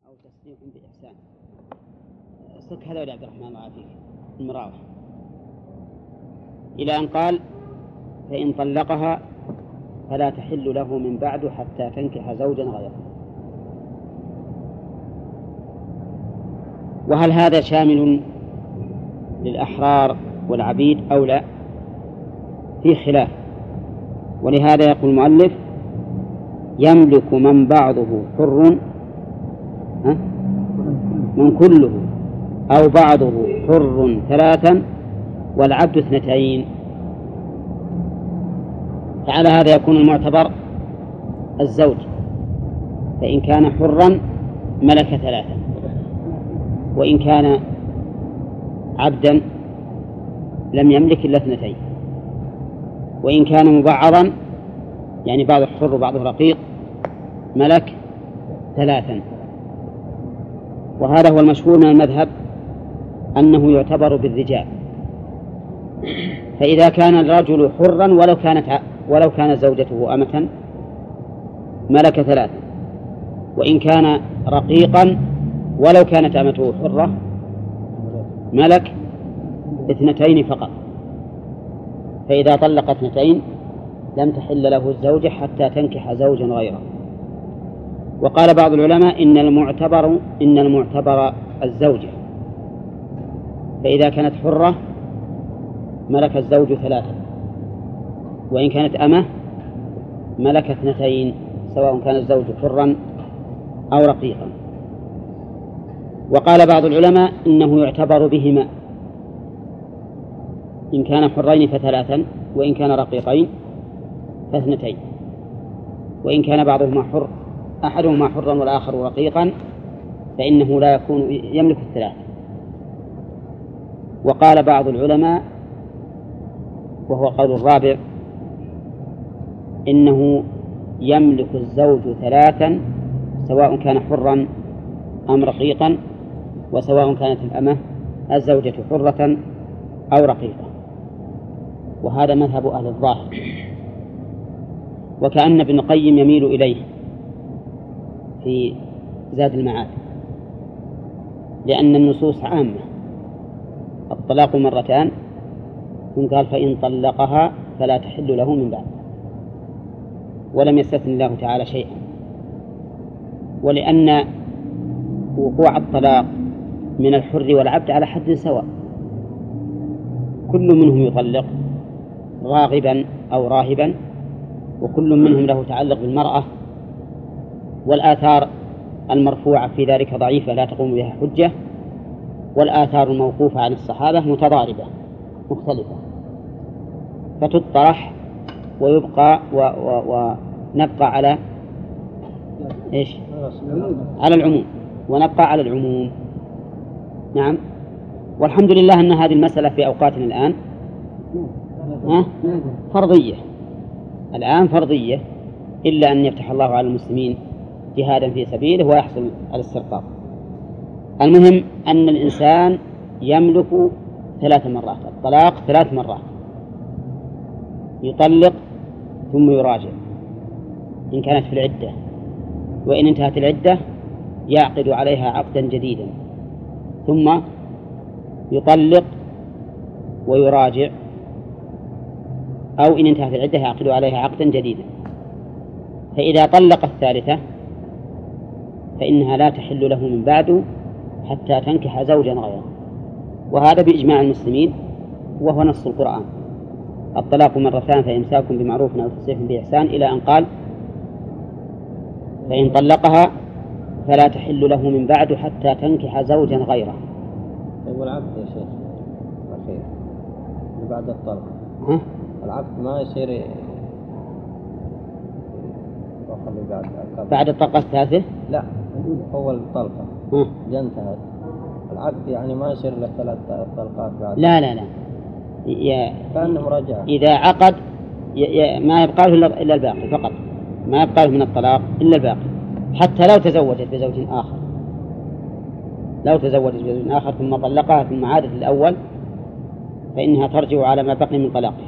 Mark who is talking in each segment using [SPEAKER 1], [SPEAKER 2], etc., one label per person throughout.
[SPEAKER 1] أو تسريح بإحسان. صك هذا يا عبد الرحمن وعافيك المراوح إلى أن قال فإن طلقها فلا تحل له من بعد حتى تنكح زوجا غيره. وهل هذا شامل للأحرار والعبيد أو لا؟ في خلاف، ولهذا يقول المؤلف يملك من بعضه حر من كله أو بعضه حر ثلاثا والعبد اثنتين. فعلى هذا يكون المعتبر الزوج، فإن كان حرا ملك ثلاثا، وإن كان عبدا لم يملك إلا اثنتين، وإن كان مبعضا يعني بعضه حر وبعضه رقيق ملك ثلاثا. وهذا هو المشهور من المذهب أنه يعتبر بالرجال، فإذا كان الرجل حرا ولو كانت زوجته أمة ملك ثلاثا، وإن كان رقيقا ولو كانت أمته حرة ملك اثنتين فقط. فإذا طلق اثنتين لم تحل له الزوجة حتى تنكح زوجا غيره. وقال بعض العلماء إن المعتبر الزوجة، فإذا كانت حرة ملك الزوج ثلاثة، وإن كانت أمة ملك اثنتين سواء كان الزوج حرا أو رقيقا. وقال بعض العلماء إنه يعتبر بهما، إن كان حرين فثلاثا، وإن كان رقيقين فاثنتين، وإن كان بعضهما حر أحدهما حرا والآخر رقيقا فإنه لا يكون يملك الثلاثة. وقال بعض العلماء وهو قول الرابع إنه يملك الزوج ثلاثا سواء كان حرا أم رقيقا، وسواء كانت الأمة الزوجة حرة أو رقيقة. وهذا مذهب أهل الظاهر، وكأن ابن القيم يميل إليه في زاد المعاد، لأن النصوص عامة، الطلاق مرتان، ثم قال فإن طلقها فلا تحل له من بعد، ولم يستثن الله تعالى شيئا. ولأن وقوع الطلاق من الحر والعبد على حد سواء، كل منهم يطلق راغبا أو راهبا، وكل منهم له تعلق بالمرأة، والآثار المرفوعة في ذلك ضعيفة لا تقوم بها حجة، والآثار الموقوفة عن الصحابة متضاربة مختلفة، فتطرح ويبقى ونبقى على إيش؟ على العموم، ونبقى على العموم. نعم. والحمد لله أن هذه المسألة في أوقاتنا الآن فرضية، الآن فرضية، إلا أن يفتح الله على المسلمين جهادا في سبيله ويحصل الاسترقاق. المهم أن الإنسان يملك 3 مرات، الطلاق 3 مرات، يطلق ثم يراجع إن كانت في العدة، وإن انتهت العدة يعقد عليها عقدا جديدا، ثم يطلق ويراجع، أو إن انتهت العدة يعقد عليها عقدا جديدا. فإذا طلق الثالثة فإنها لا تحل له من بعد حتى تنكح زوجا غيره، وهذا بإجماع المسلمين، وهو نص القرآن: الطلاق مرتان فإمساك بمعروف أو تسريح بإحسان، إلى أن قال فإن طلقها فلا تحل له من بعد حتى تنكح زوجا غيره.
[SPEAKER 2] والعبد يا شيخ أخير بعد الطلق، العبد ما يصير
[SPEAKER 1] بعد الطلقة الثالثة؟
[SPEAKER 2] لا، أول طلقة انتهت، العبد يعني ما يصير له 3 طلقات بعد.
[SPEAKER 1] لا لا لا،
[SPEAKER 2] كأنه مراجعة.
[SPEAKER 1] إذا عقد ما يبقى له إلا الباقي فقط، ما يبقى له من الطلاق إلا الباقي، حتى لو تزوجت بزوج آخر، لو تزوجت بزوج آخر ثم طلقها ثم عادت للأول فإنها ترجع على ما بقي من طلاقه.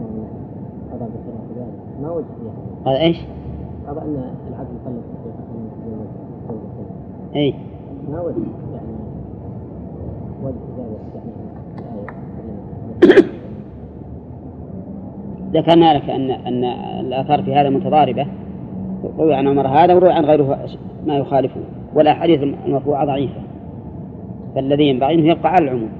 [SPEAKER 3] ما وجه
[SPEAKER 1] قال إيش؟
[SPEAKER 3] قال أن العبد يطلق
[SPEAKER 1] أي
[SPEAKER 2] ما وجه يعني وجه ذلك يعني
[SPEAKER 1] ذكرنا لك أن الآثار في هذا متضاربة، روي عن عمر هذا وروي عن غيره ما يخالفه، والأحاديث المرفوعة ضعيفة، فالذي ينبغي أنه يبقى على العموم.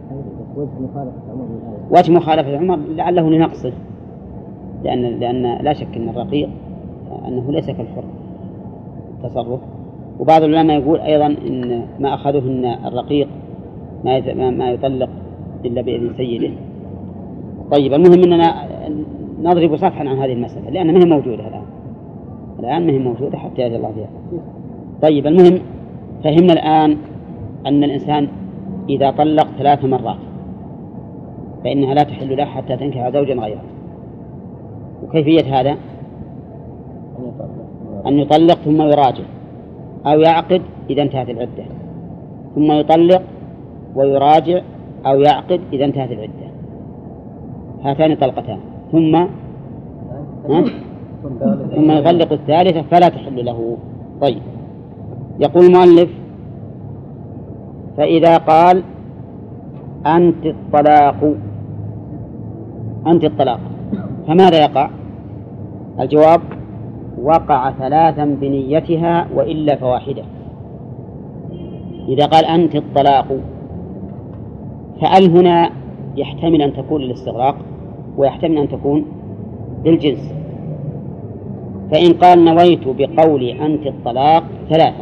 [SPEAKER 1] وجه مخالفة عمر لعله لنقصه، لأن لا شك أن الرقيق أنه ليس كالحر تصرف. وبعض العلماء يقول أيضا إن ما أخذوه أن الرقيق ما يطلق إلا بإذن سيده. طيب، المهم أننا نضرب صفحا عن هذه المسألة لأنها ما هي موجودة الآن ما هي موجودة حتى يأتي الله فيها. طيب، المهم فهمنا الآن أن الإنسان إذا طلق 3 مرات فإنها لا تحل له حتى تنكح زوجا غيره. وكيفية هذا؟ أن يطلق ثم يراجع، أو يعقد إذا انتهت العدة، ثم يطلق ويراجع، أو يعقد إذا انتهت العدة. هاتان طلقتان، ثم يطلق الثالثة فلا تحل له. طيب، يقول المؤلف: فإذا قال أنت الطلاق فماذا يقع؟ الجواب: وقع 3 بنيتها وإلا فواحدة. إذا قال أنت الطلاق، فأل هنا يحتمل أن تكون للاستغراق ويحتمل أن تكون للجنس. فإن قال نويت بقولي أنت الطلاق 3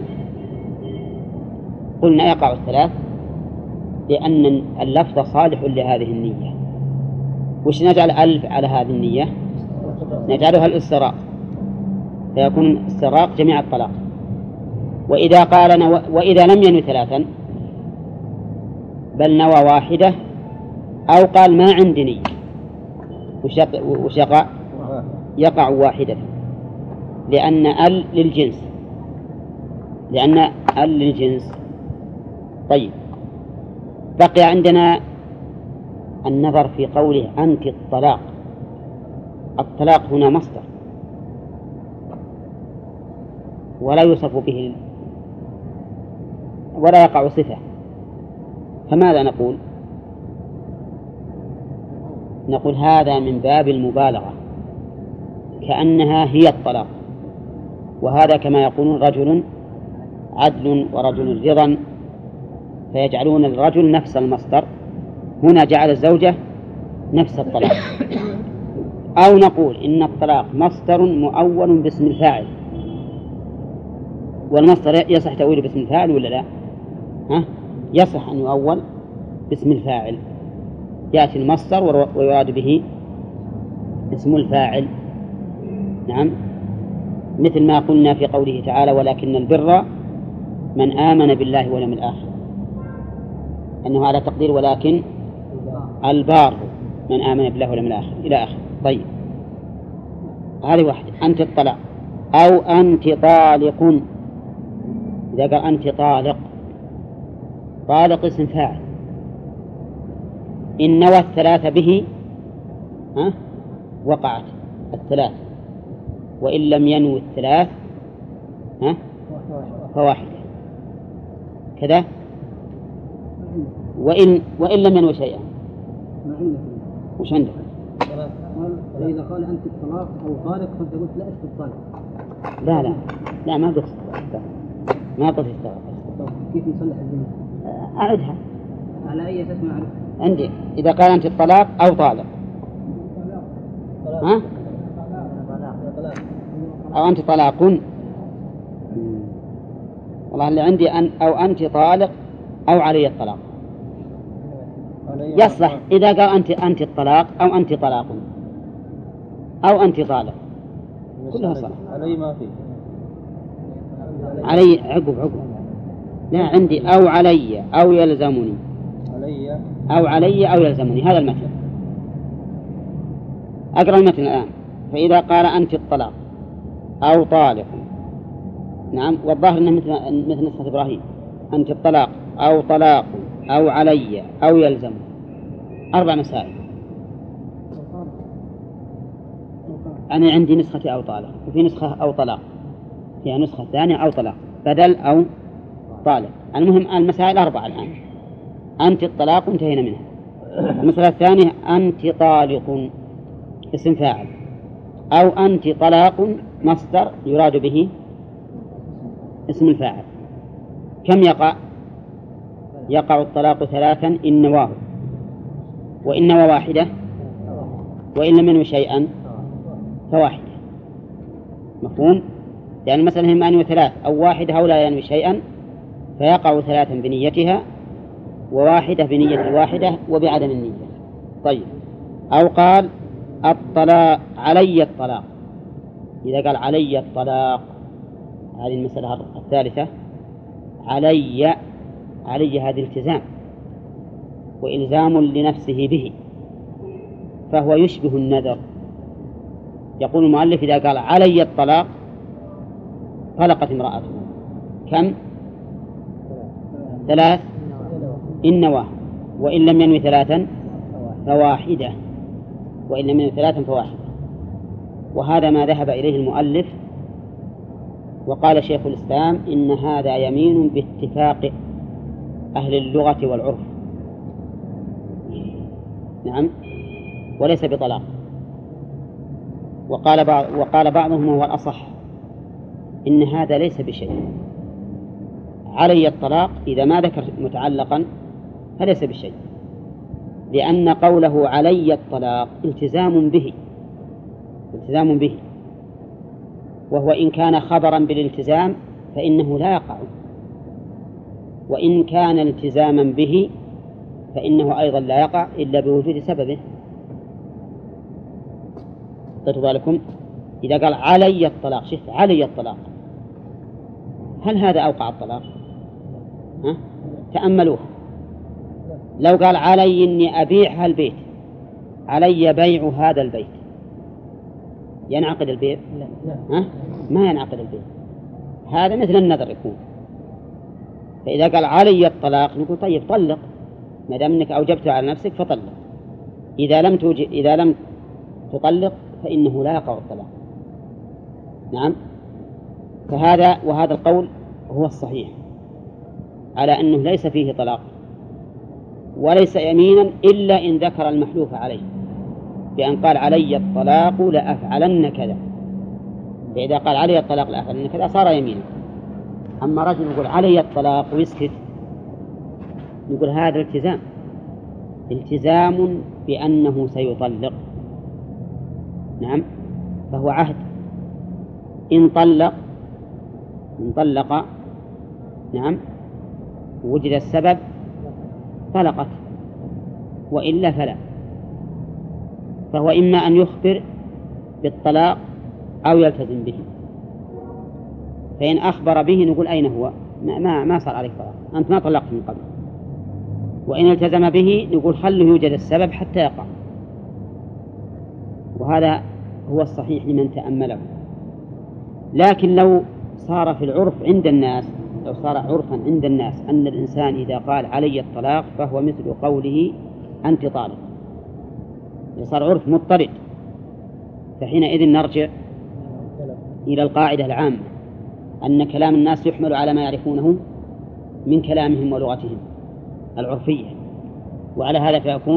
[SPEAKER 1] قلنا يقع 3 لأن اللفظ صالح لهذه النية. وش نجعل ألف على هذه النية؟ نجعلها الاستغراق، فيكون الاستغراق جميع الطلاق. وإذا قال وإذا لم ينوي 3 بل نوى واحدة، أو قال ما عندي نية، وش يقع واحدة، لأن ال للجنس. طيب، بقي عندنا النظر في قوله أنت الطلاق. الطلاق هنا مصدر ولا يوصف به ولا يقع صفة، فماذا نقول؟ نقول هذا من باب المبالغة، كأنها هي الطلاق. وهذا كما يقولون رجل عدل ورجل رضا، فيجعلون الرجل نفس المصدر، هنا جعل الزوجة نفس الطلاق. أو نقول إن الطلاق مصدر مؤول باسم الفاعل، والمصدر يصح تأويله باسم الفاعل ولا لا؟ يصح أن يؤول باسم الفاعل، يأتي المصدر ويراد به اسم الفاعل. نعم، مثل ما قلنا في قوله تعالى: ولكن البر من آمن بالله واليوم الآخر، أنه على تقدير ولكن البار من آمن بالله واليوم الآخر إلى آخر. طيب، هذه واحدة. أنت الطلاق، أو أنت طالق. إذا قال أنت طالق اسم فاعل، إن نوى 3 به وقعت 3، وإن لم ينوي 3 فواحدة كذا. وإن لم ينوي شيئا وش عندك؟
[SPEAKER 2] إذا قال أنت الطلاق أو طالق فأنت قلت لا أشك الطالق.
[SPEAKER 1] لا ما قلت
[SPEAKER 2] كيف نصلح الجملة؟
[SPEAKER 1] أعدها
[SPEAKER 2] على أي أساس ما أعرف؟
[SPEAKER 1] عندي إذا قال أنت الطلاق أو طالق أو أنت طلاق، والله اللي عندي أو أنت طالق أو علي الطلاق. يصلح إذا قال أنت الطلاق أو أنت طلاق أو أنت طالق، كلها صح.
[SPEAKER 2] علي ما في،
[SPEAKER 1] علي عقب لا عندي أو علي أو يلزمني، أو علي أو يلزمني. هذا المثل. أقرأ المثل الآن: فإذا قال أنت الطلاق أو طالق، نعم، والظاهر أنه مثل نسخة إبراهيم، أنت الطلاق أو طلاق أو علي أو يلزم. 4 مسائل. أنا عندي نسخة أو طلاق، وفي نسخة أو طلاق، فيها نسخة ثانية أو طلاق بدل طالق. المهم المسائل 4 الآن. أنت الطلاق انتهينا منها. المسألة الثانية أنت طالق اسم فاعل، أو أنت طلاق مصدر يراد به اسم الفاعل. كم يقع؟ يقع الطلاق 3 إن نواه، وإن نوى واحدة، وإن لم ينوي شيئا فواحدة. مفهوم؟ لأن المسألة إما أن ينوي 3 أو واحدة أو لا ينوي شيئا، فيقع 3 بنيتها، وواحدة بنية الواحدة وبعدم النية. طيب، أو قال الطلاق علي الطلاق. إذا قال علي الطلاق، هذه المسألة الثالثة. علي هذا التزام وإلزام لنفسه به، فهو يشبه النذر. يقول المؤلف إذا قال علي الطلاق طلقت امرأته كم؟ 3 إن نواه، وإن لم ينوي 3 فواحدة، وإن لم ينوي 3 فواحدة. وهذا ما ذهب إليه المؤلف. وقال شيخ الإسلام إن هذا يمين باتفاق أهل اللغة والعرف، نعم، وليس بطلاق. وقال بعضهم هو الأصح إن هذا ليس بشيء. علي الطلاق إذا ما ذكر متعلقا فليس بشيء، لأن قوله علي الطلاق التزام به، وهو إن كان خبرا بالالتزام فإنه لا يقع، وإن كان التزاما به فإنه أيضا لا يقع إلا بوجود سببه. خدوا بالكم، إذا قال علي الطلاق، شفت علي الطلاق، هل هذا أوقع الطلاق؟ تأملوه. لو قال علي إني أبيع هالبيت، علي بيع هذا البيت، ينعقد البيع؟ ما ينعقد البيع. هذا مثل النذر يكون. فإذا قال علي الطلاق نقول طيب طلق، ما دام انك أوجبته على نفسك فطلق. إذا لم تطلق فإنه لا يقع الطلاق. نعم. وهذا القول هو الصحيح على أنه ليس فيه طلاق، وليس يمينا إلا إن ذكر المحلوف عليه بأن قال علي الطلاق لأفعلن كذا. فإذا قال علي الطلاق لأفعلن كذا صار يمينا. أما رجل يقول علي الطلاق ويسكت، يقول هذا التزام بأنه سيطلق. نعم، فهو عهد. إن طلق نعم وجد السبب طلقت، وإلا فلا. فهو إما أن يخبر بالطلاق أو يلتزم به. فإن أخبر به نقول أين هو؟ ما صار عليك طلاق، أنت ما طلقت من قبل. وإن التزم به نقول خله يوجد السبب حتى يقع. وهذا هو الصحيح لمن تأمله. لكن لو صار في العرف عند الناس، لو صار عرفا عند الناس أن الإنسان إذا قال علي الطلاق فهو مثل قوله أنت طالق، صار عرف مضطرد، فحينئذ نرجع إلى القاعدة العامة أن كلام الناس يحمل على ما يعرفونه من كلامهم ولغتهم العرفية، وعلى هذا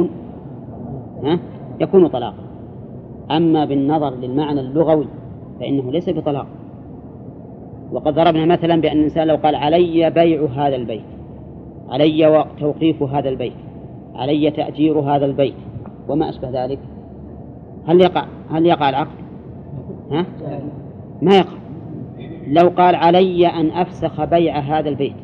[SPEAKER 1] يكون طلاق. أما بالنظر للمعنى اللغوي فإنه ليس بطلاق. وقد ضربنا مثلا بأن الإنسان لو قال علي بيع هذا البيت، علي توقيف هذا البيت، علي تأجير هذا البيت، وما أشبه ذلك، هل يقع العقد؟ ما يقع. لو قال علي أن أفسخ بيع هذا البيت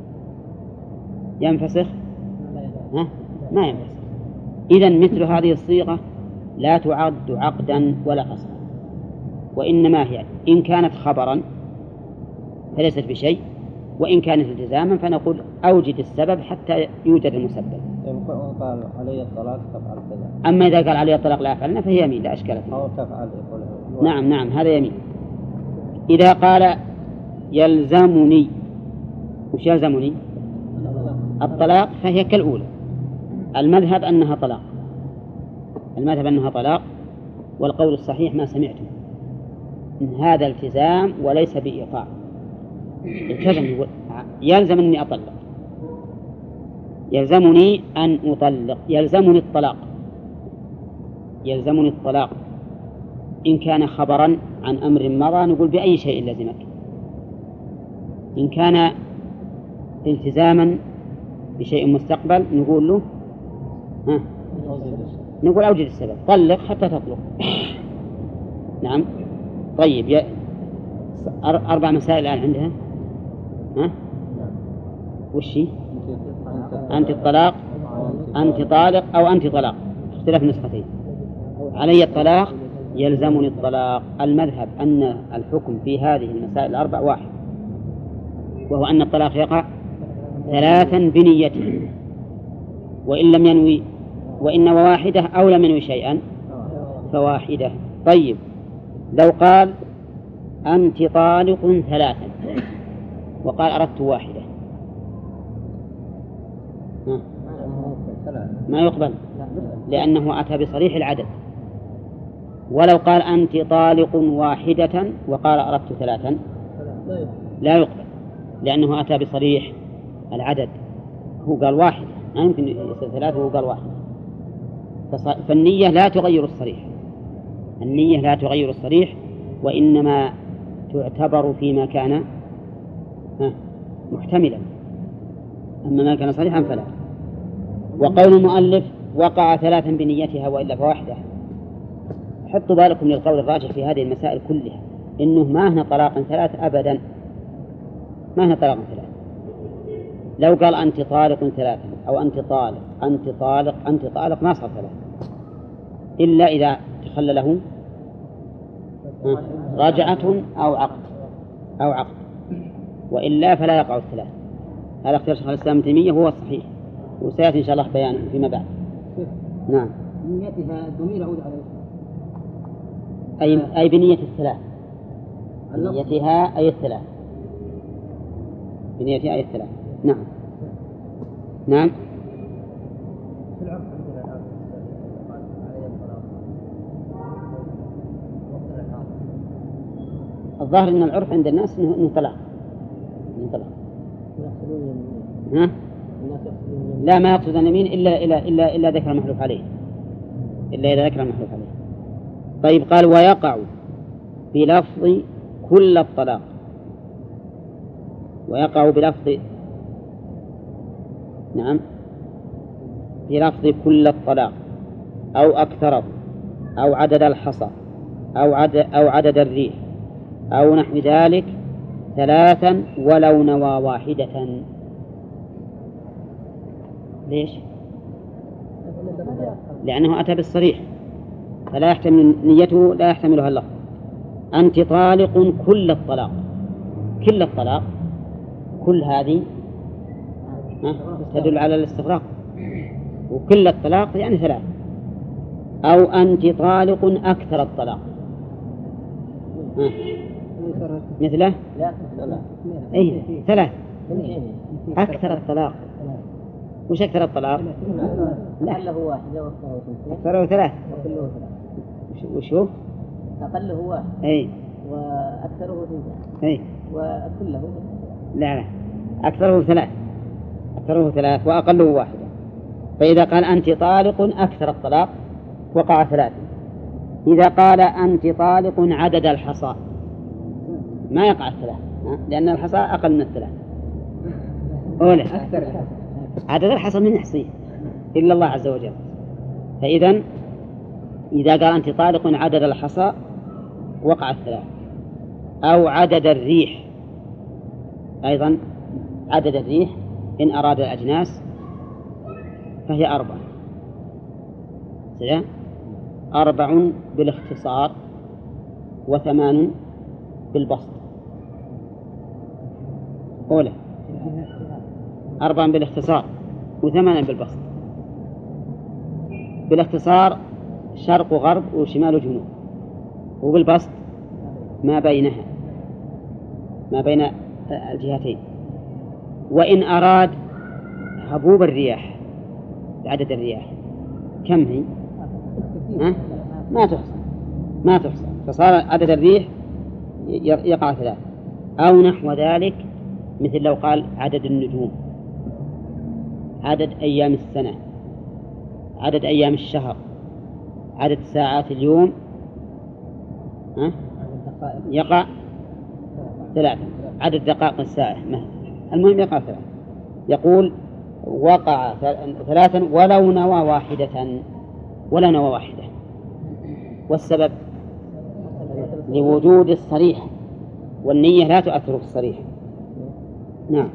[SPEAKER 1] ينفسخ؟ ما ينفسخ. إذن مثل هذه الصيغة لا تعد عقدا ولا فسخا، وإنما هي إن كانت خبرا فليست بشيء، وإن كانت التزاما فنقول أوجد السبب حتى يوجد المسبب.
[SPEAKER 2] قال علي الطلاق تفعل كذا.
[SPEAKER 1] أما إذا قال علي الطلاق لا أفعلنا فهي يمين لا أشكال فيه.
[SPEAKER 2] أو تفعل
[SPEAKER 1] نعم هذا يمين. إذا قال يلزمني، وش يلزمني؟ الطلاق، فهي كالأولى. المذهب أنها طلاق، والقول الصحيح ما سمعته إن هذا التزام وليس بإيقاع. التزم يقول يلزم أني أطلق، يلزمني أن أطلق، يلزمني الطلاق، يلزمني الطلاق. إن كان خبرا عن أمر مضى نقول بأي شيء لزمك، إن كان التزاما بشيء مستقبل نقول له نقول أوجد السبب، طلق حتى تطلق. نعم. طيب 4 مسائل الآن عندها. وش هي؟ أنت الطلاق، أنت طالق، أو أنت طلاق، اختلاف نسختين. علي الطلاق، يلزمني الطلاق. المذهب أن الحكم في هذه المسائل 4 واحد، وهو أن الطلاق يقع 3 بنيته، وإن لم ينوي، وإن واحدة أو لم ينوي شيئا فواحدة. طيب لو قال أنت طالق 3 وقال أردت واحدة ما يقبل، لأنه أتى بصريح العدد. ولو قال أنت طالق 1 وقال أردت 3 لا يقبل، لأنه أتى بصريح العدد، هو قال 1 ما يمكن يصير 3 وهو قال 1. فالنية لا تغير الصريح، النية لا تغير الصريح، وإنما تعتبر فيما كان محتملا، أما ما كان صريحا فلا. وقول المؤلف وقع 3 بنيتها وإلا فواحدة، حطوا بالكم للقول الراجح في هذه المسائل كلها، إنه ما هنا طلاق 3 أبدا، ما هنا طلاق 3. لو قال أنت طالق 3 أو أنت طالق، أنت طالق، أنت طالق، ما صار 3 إلا إذا تخلله رجعة أو عقد، وإلا فلا يقع 3. هذا اختيار شيخ الإسلام ابن تيمية هو الصحيح، وسيأتي إن شاء الله بيانه فيما بعد. نعم.
[SPEAKER 3] بنيتها الضمير يعود على
[SPEAKER 1] أي بنية 3، بنيتها أي 3، بنيتها أي 3. نعم. نعم. الظاهر أن العرف عند الناس أنه طلاق. لا، ما يقصد اليمين إلا ذكر المحلوف عليه، إلا إذا ذكر المحلوف عليه. طيب قال ويقع بلفظ كل الطلاق، ويقع بلفظ نعم بلفظ كل الطلاق أو أكثره أو عدد الحصى أو عدد الريح أو نحو ذلك 3 ولو نوى 1. ليش؟ لأنه أتى بالصريح، فلا يحتمل نيته، لا يحتملها اللفظ. أنت طالق كل الطلاق، كل الطلاق، كل هذه تدل على الاستغراق، وكل الطلاق يعني 3. أو أنت طالق أكثر الطلاق، مثله أي 3 أكثر الطلاق. وش أكثر الطلاق؟
[SPEAKER 3] أقله 1
[SPEAKER 1] أكثره 3. وشو؟
[SPEAKER 3] أقله 1
[SPEAKER 1] أي
[SPEAKER 3] وأكثره 2
[SPEAKER 1] أي
[SPEAKER 3] وكله
[SPEAKER 1] لا أكثره 3، أكثره 3 وأقله 1. فإذا قال أنت طالق أكثر الطلاق وقع 3. إذا قال أنت طالق عدد الحصى ما يقع 3، لأن الحصى أقل من 3. أولا عدد الحصى من يحصيه إلا الله عز وجل. فإذا إذا قال أنت طالق عدد الحصى وقع 3. أو عدد الريح، أيضا عدد الريح إن أراد الأجناس فهي 4. 4 بالاختصار و8 بالبسط. أولى 4 بالاختصار و8 بالبسط. بالاختصار شرق وغرب وشمال وجنوب، وبالبسط ما بينها، ما بين الجهتين. وإن أراد هبوب الرياح، عدد الرياح كم هي؟ ما تحصى، فصار عدد الريح يقع 3 أو نحو ذلك مثل لو قال عدد النجوم، عدد أيام السنة، عدد أيام الشهر، عدد ساعات اليوم، يقع 3. عدد دقائق الساعة المهم يقع 3. يقول وقع 3 ولو نوى واحدة. والسبب لوجود الصريح، والنية لا تؤثر في الصريح. نعم.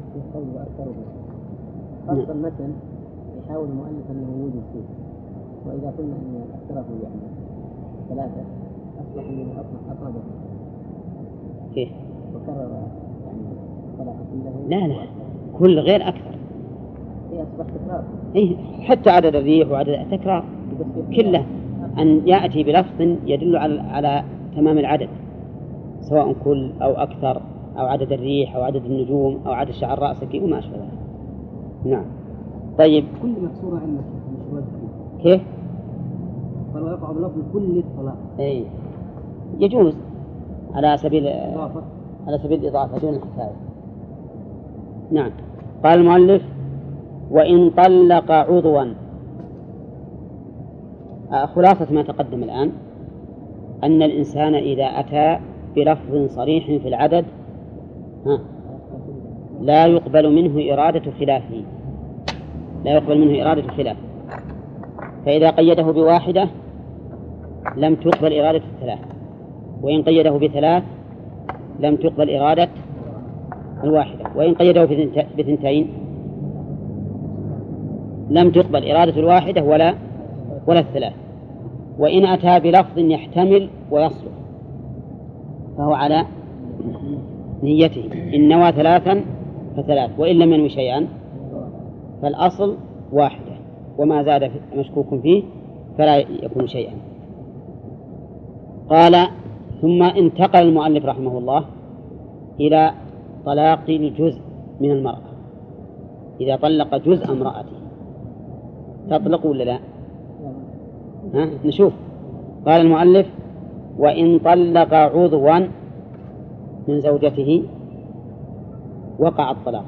[SPEAKER 3] خاصة المثل يحاول المؤلف أنه يوجد فيه، وإذا قلنا أن أكثره يعني 3 أصبح أنه أطلب
[SPEAKER 1] كيف؟
[SPEAKER 3] وكرر يعني الصلاة كله.
[SPEAKER 1] لا كل غير أكثر.
[SPEAKER 3] هي أصبح تكرار.
[SPEAKER 1] إيه حتى عدد الريح وعدد تكرار كله، أن يأتي بلفظ يدل على تمام العدد، سواء كل أو أكثر أو عدد الريح أو عدد النجوم أو عدد شعر رأسك وما أشبه ذلك. نعم. طيب
[SPEAKER 3] كل مكسورة عندنا مش واجب
[SPEAKER 1] كيف؟
[SPEAKER 3] فلو يقع بلفظ كل الصلاة.
[SPEAKER 1] أي يجوز على سبيل الإضافة دون الحكاية. نعم. قال المؤلف وإن طلق عضوا. خلاصة ما تقدم الآن أن الإنسان إذا أتى بلفظ صريح في العدد لا يقبل منه إرادة خلافه، فإذا قيده ب1 لم تقبل إرادة 3، وإن قيده ب3 لم تقبل إرادة 1، وإن قيده ب2 لم تقبل إرادة 1 ولا 3. وإن أتى بلفظ يحتمل ويصلح فهو على نيته، إن نوى 3 ف3، وإن لم ينوي شيئا فالأصل 1، وما زاد مشكوك فيه فلا يكون شيئا. قال ثم انتقل المؤلف رحمه الله إلى طلاق الجزء من المرأة. إذا طلق جزء امرأته تطلق ولا لا؟ نشوف. قال المؤلف وإن طلق عضوا من زوجته وقع الطلاق،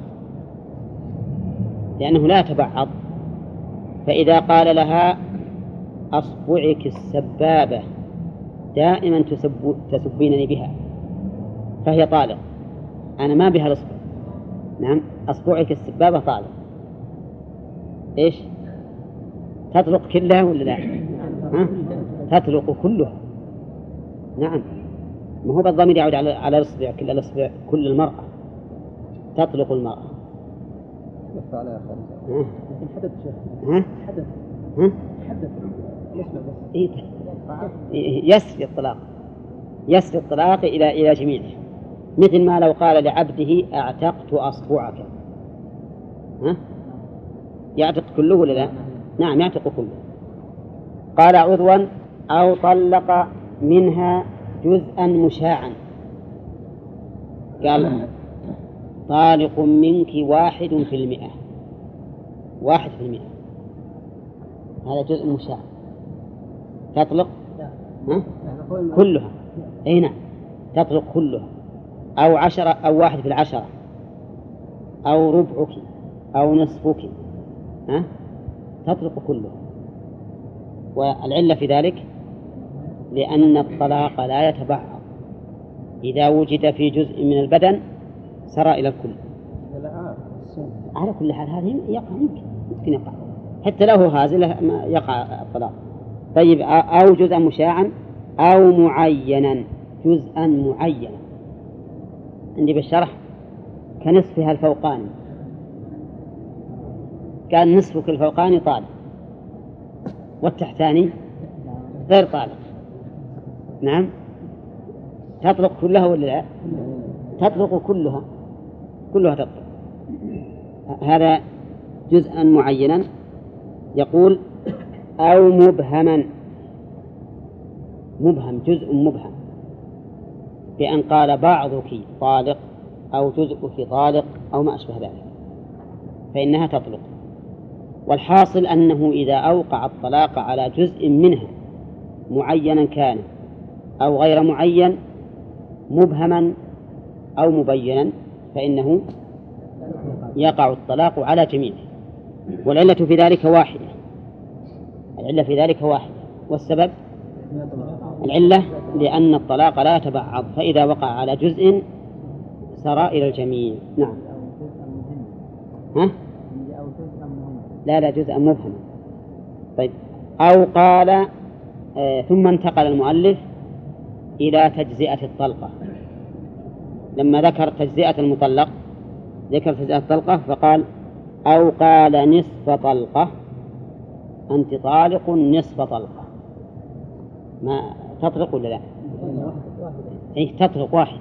[SPEAKER 1] لأنه لا يتبعض. فإذا قال لها أصبعك السبابة دائما تسبينني بها فهي طالق، أنا ما بها الأصبع. نعم أصبعك السبابة طالق، إيش تطلق كلها ولا لا؟ تطلق كلها. نعم ما هو بالضمير يعود على الأصبع، كل المرأة تطلق المرأة. يسري الطلاق إلى جميعه، مثل ما لو قال لعبده أعتقت أصبعك، يعتق كله ولا لا؟ نعم يعتق كله. قال عضوا أو طلق منها جزءا مشاعا، قال طالق منك 1%، 1%، هذا جزء مشاع، تطلق كلها. أي نعم تطلق كلها، أو 10 أو 1%، أو ربعك أو نصفك، تطلق كلها. والعلة في ذلك لأن الطلاق لا يتبعض، إذا وجد في جزء من البدن سرى إلى الكل. على كل حال هذا يمكن يقع حتى له هازل يقع الطلاق. طيب أو جزءا مشاعا أو معينا، جزءا معينا عندي بالشرح كنصفها الفوقاني، كان نصفك الفوقاني طالق والتحتاني غير طالق. نعم تطلق كلها ولا لا؟ تطلق كلها تطلق. هذا جزءا معينا. يقول أو مبهما، جزء مبهم، بأن قال بعضك طالق أو جزءك طالق أو ما أشبه ذلك فإنها تطلق. والحاصل أنه إذا أوقع الطلاق على جزء منها معينا كان أو غير معين، مبهما أو مبينا، فإنه يقع الطلاق على جميعه. والعلة في ذلك واحدة، العلة في ذلك واحدة، والسبب العلة لأن الطلاق لا يتبعض، فإذا وقع على جزء سرى إلى الجميع. نعم. ها؟ لا جزءا مبهما. طيب. أو قال ثم انتقل المؤلف إلى تجزئة الطلقة. لما ذكر تجزئة المطلق ذكر تجزئة الطلقة فقال أو قال نصف طلقة، أنت طالق نصف طلقة. ما تطلق ولا لا؟ تطلق واحدة،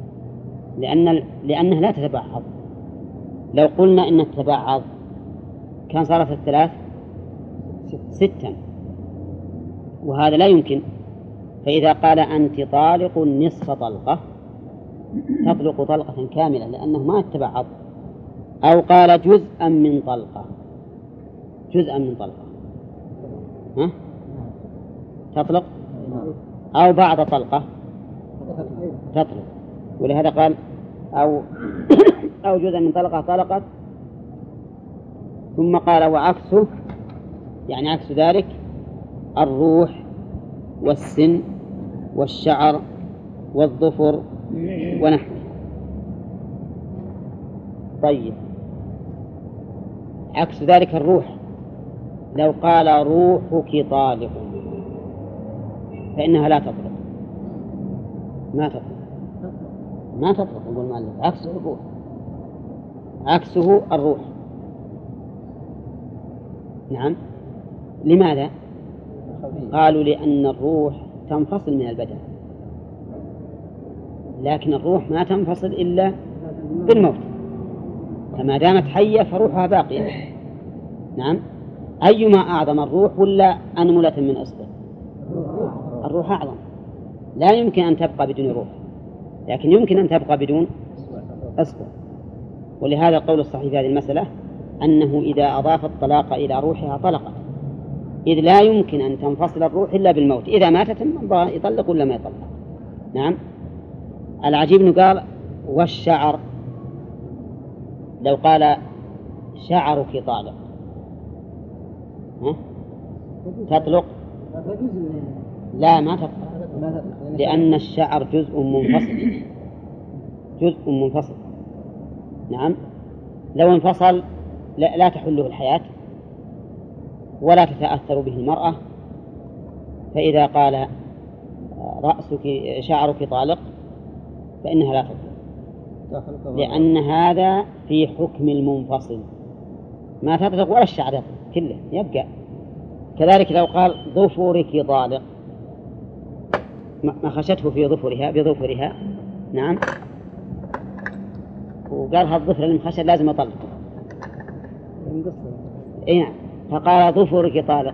[SPEAKER 1] لأنها لا تتبعض. لو قلنا إن تتبعض كان صارت الثلاث 6، وهذا لا يمكن. فإذا قال أنت طالق نصف طلقة تطلق طلقة كاملة لأنه ما يتبعض. أو قال جزءا من طلقة، جزءا من طلقة، ها؟ تطلق. أو بعض طلقة تطلق. ولهذا قال أو جزءا من طلقة طلقت. ثم قال وعكسه، يعني عكس ذلك الروح والسن والشعر والظفر ونحوه. طيب، عكس ذلك الروح، لو قال روحك طالق فإنها لا تطلق، ما تطلق يقول المؤلف. عكسه الروح، عكسه الروح. نعم. لماذا؟ قالوا لأن الروح تنفصل من البدن، لكن الروح ما تنفصل إلا بالموت، فما دامت حية فروحها باقية. نعم. أيما أعظم الروح ولا أنملة من أصبع؟ الروح أعظم، لا يمكن أن تبقى بدون روح، لكن يمكن أن تبقى بدون أصبع. ولهذا القول الصحيح في هذه المسألة أنه إذا أضاف الطلاق إلى روحها طلقت، إذ لا يمكن أن تنفصل الروح إلا بالموت. إذا ماتت يطلق ولا ما يطلق. نعم. العجيب أنه قال والشعر، لو قال شعرك طالق تطلق؟ لا، ما تطلق، لأن الشعر جزء منفصل، جزء منفصل. نعم. لو انفصل لا تحله الحياة ولا تتأثر به المرأة. فإذا قال شعرك طالق فإنها لا تطلق، لأن هذا في حكم المنفصل، ما تطلق ولا الشعر يطلق كله يبقى. كذلك لو قال ظفرك طالق، ما خشته في بظفرها. نعم. وقال هالظفر المخشى لازم أطلق. إيه نعم. فقال ظفرك طالق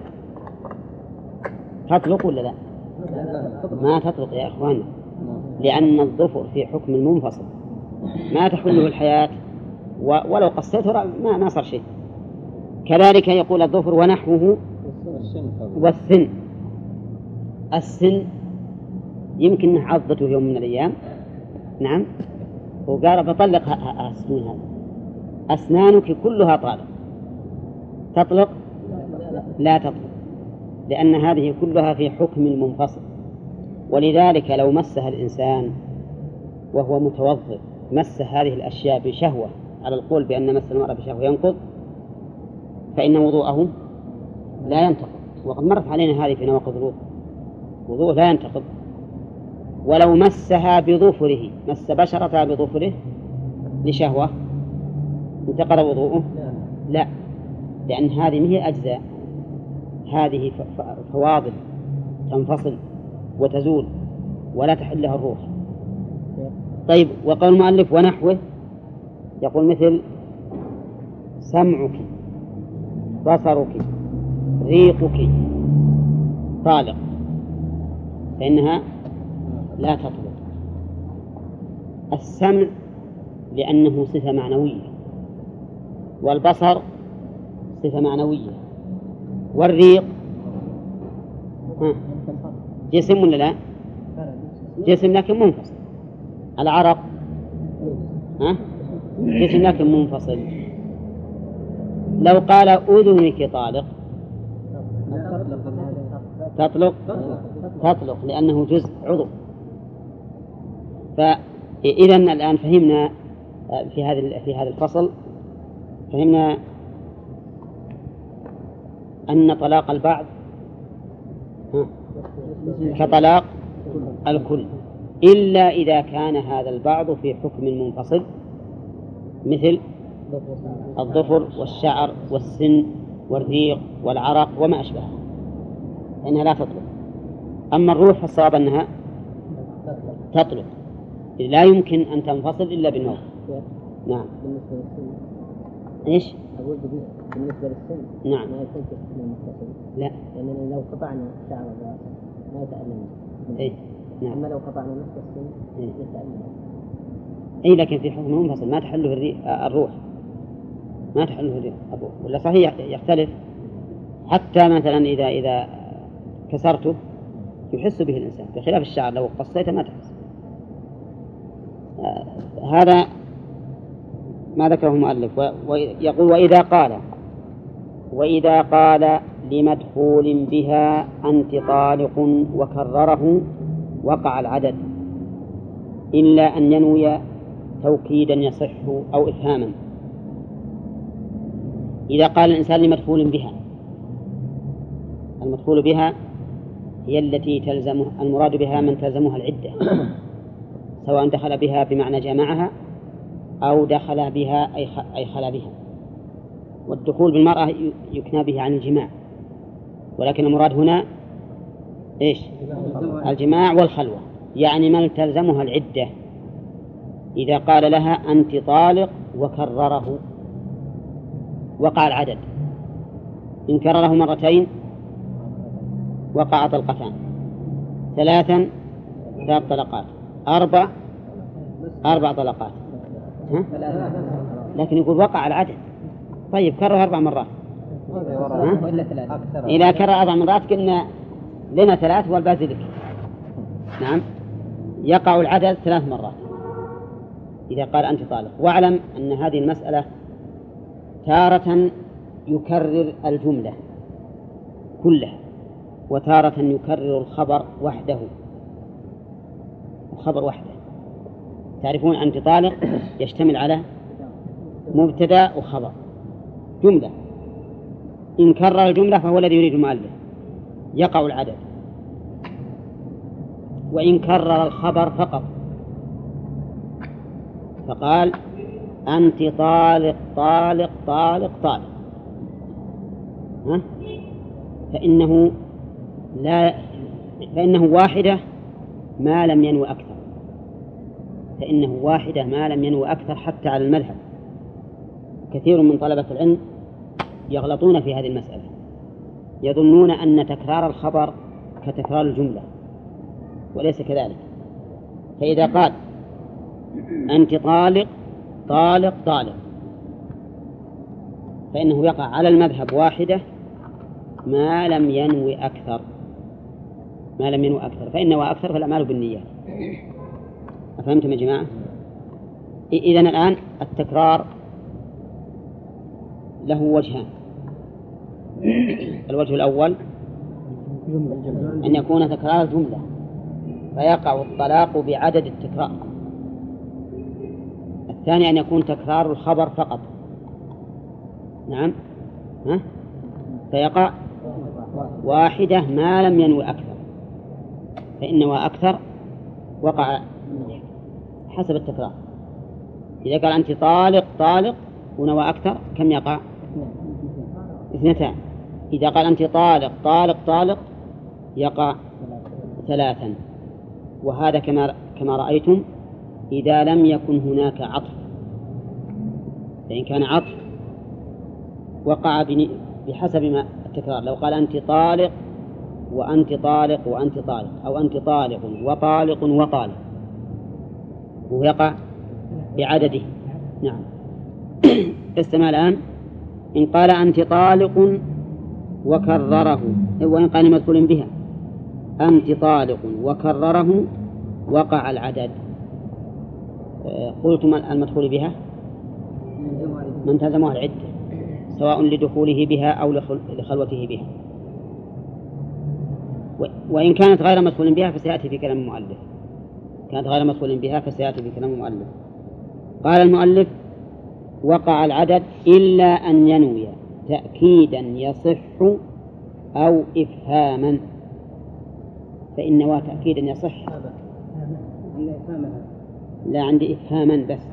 [SPEAKER 1] تطلق ولا لا؟ ما تطلق يا أخوان، لأن الظفر في حكم المنفصل ما تحله الحياة، ولو قصيته ما صار شيء. كذلك يقول الظفر ونحوه والسن. السن يمكن أنه عضته يوم من الأيام. نعم. وقال بطلق السنين هذا، أسنانك كلها طالق تطلق؟ لا تطلق، لأن هذه كلها في حكم المنفصل. ولذلك لو مسها الإنسان وهو متوضئ مس هذه الأشياء بشهوة، على القول بأن مس المرأة بشهوة ينقض، فإن وضوءه لا ينتقض. وقد مرت علينا هذه في نواقض الوضوء، وضوءه لا ينتقض. ولو مسها بظفره، مس بشرتها بظفره لشهوة، انتقض وضوءه؟ لا، لأن هذه ما هي أجزاء، هذه فواضل تنفصل وتزول ولا تحلها الروح. طيب، وقول المؤلف ونحوه، يقول مثل سمعك بصرك ريقك طالق، فإنها لا تطلق. السمع لأنه صفة معنوية، والبصر صفة معنوية، والريق جسم ولا لا؟ جسم لكن منفصل. العرق جسم لكن منفصل. لو قال أذنك طالق تطلق لأنه جزء عضو. فإذا الآن فهمنا في هذا الفصل فهمنا أن طلاق البعض كطلاق الكل، إلا إذا كان هذا البعض في حكم منفصل مثل الظفر والشعر والسن والريق والعرق وما أشبهه، فإنها لا تطلق. أما الروح فالصواب أنها تطلق، لا يمكن أن تنفصل إلا بالموت. نعم.
[SPEAKER 3] بالنسبة للسن
[SPEAKER 1] إيش؟
[SPEAKER 3] أقول بالنسبة للسن
[SPEAKER 1] نعم.
[SPEAKER 3] ما يكون في حكم منفصل.
[SPEAKER 1] لا.
[SPEAKER 3] لأننا لو قطعنا شعر الرأس ما يتألم.
[SPEAKER 1] إيه. نعم.
[SPEAKER 3] أما لو قطعنا نصف السن يتألم.
[SPEAKER 1] إيه لكن في حكم منفصل ما تحله الروح، ما تحله الروح. ولا صحيح يختلف. حتى مثلا إذا كسرته يحس به الإنسان، بخلاف الشعر لو قصيته ما تحس. هذا ما ذكره المؤلف. ويقول وإذا قال لمدخول بها أنت طالق وكرره وقع العدد، إلا أن ينوي توكيدا يصح أو إفهاما. إذا قال الإنسان لمدخول بها، المدخول بها هي التي تلزمه، المراد بها من تلزمها العدة، سواء دخل بها بمعنى جمعها أو دخل بها أي خلا بها. والدخول بالمرأة يكنى به عن الجماع، ولكن المراد هنا إيش؟ الجماع والخلوة، يعني من تلزمها العدة. إذا قال لها أنت طالق وكرره وقع العدد. إن كرره مرتين وقع طلقتان، ثلاث طلقات، أربع طلقات. لكن يقول وقع العدد. طيب كرر 4 مرات. إذا كرر 4 مرات قلنا لنا 3 والباقي لك. نعم. يقع العدد 3 مرات إذا قال أنت طالق. واعلم أن هذه المسألة تارة يكرر الجملة كلها، وتارة يكرر الخبر وحده. الخبر وحده. تعرفون أنت طالق يشتمل على مبتدأ وخبر جملة. إن كرر الجملة فهو الذي يريد المؤلف، يقع العدد. وإن كرر الخبر فقط فقال أنت طالق طالق طالق طالق، فإنه واحدة ما لم ينوي أكثر. فإنه واحدة ما لم ينوي أكثر حتى على المذهب. كثير من طلبة العلم يغلطون في هذه المسألة، يظنون أن تكرار الخبر كتكرار الجملة، وليس كذلك. فإذا قال أنت طالق طالق طالق فإنه يقع على المذهب واحدة ما لم ينوي أكثر. ما لم ينوي أكثر، فإن نوى أكثر فالأعمال بالنيات. أفهمتم يا جماعة؟ إذن الآن التكرار له وجهان. الوجه الأول أن يكون تكرار الجملة فيقع الطلاق بعدد التكرار. الثاني أن يكون تكرار الخبر فقط. نعم. فيقع واحدة ما لم ينوي أكثر، فإن نوى أكثر وقع حسب التكرار. إذا قال أنت طالق طالق ونوى أكثر كم يقع؟ 2. إذا قال أنت طالق طالق طالق يقع 3. وهذا كما رأيتم إذا لم يكن هناك عطف. فإن كان عطف وقع بحسب ما التكرار. لو قال أنت طالق وأنت طالق وأنت طالق، أو أنت طالق وطالق وطالق، ويقع بعدده. نعم. استمع الآن. إن قال أنت طالق وكرره، وإن قال مدخول بها أنت طالق وكرره وقع العدد. قلتم المدخول بها من تلزمها العدة سواء لدخوله بها أو لخلوته بها، وإن كانت غير مسؤول بها فسيأتي في كلام المؤلف. كانت غير مسؤول بها فسيأتي في كلام المؤلف. قال المؤلف: وقع العدد إلا أن ينوي تأكيدا يصح أو إفهاما. فإن نوى تأكيدا يصح، لا عندي إفهاما بس،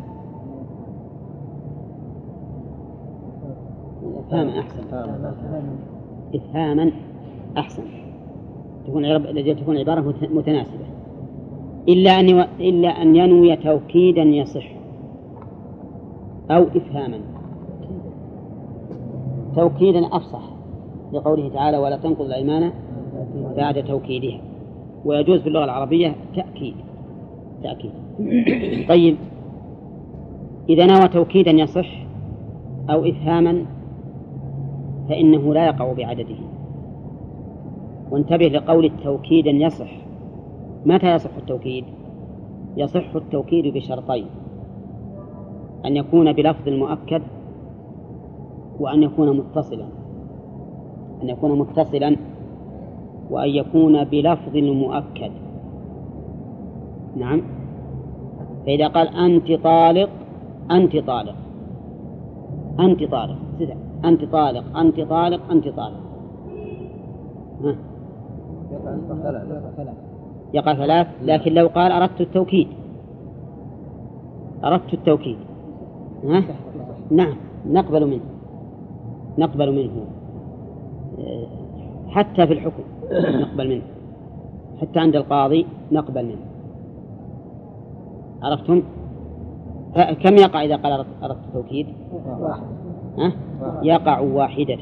[SPEAKER 1] إفهاما أحسن، إفهاما أحسن، تكون عبارة متناسبة. إلا أن ينوي توكيدا يصح أو إفهاما. توكيدا أفصح لقوله تعالى: ولا تنقضوا الأيمان بعد توكيدها. ويجوز في اللغة العربية تأكيد. طيب، إذا نوى توكيدا يصح أو إفهاما فإنه لا يقع بعدده. وانتبه لقول التوكيدا يصح. متى يصح التوكيد؟ يصح التوكيد بشرطين: أن يكون بلفظ المؤكد، وأن يكون متصلا. وأن يكون بلفظ المؤكد. نعم. فإذا قال: أنت طالق، أنت طالق، أنت طالق، أنت طالق، أنت طالق، أنت طالق، يقع ثلاث. لكن لو قال: أردت التوكيد، نعم، نقبل منه حتى في الحكم، نقبل منه حتى عند القاضي، نقبل منه. عرفتم؟ كم يقع إذا قال أردت التوكيد؟ يقع واحدة،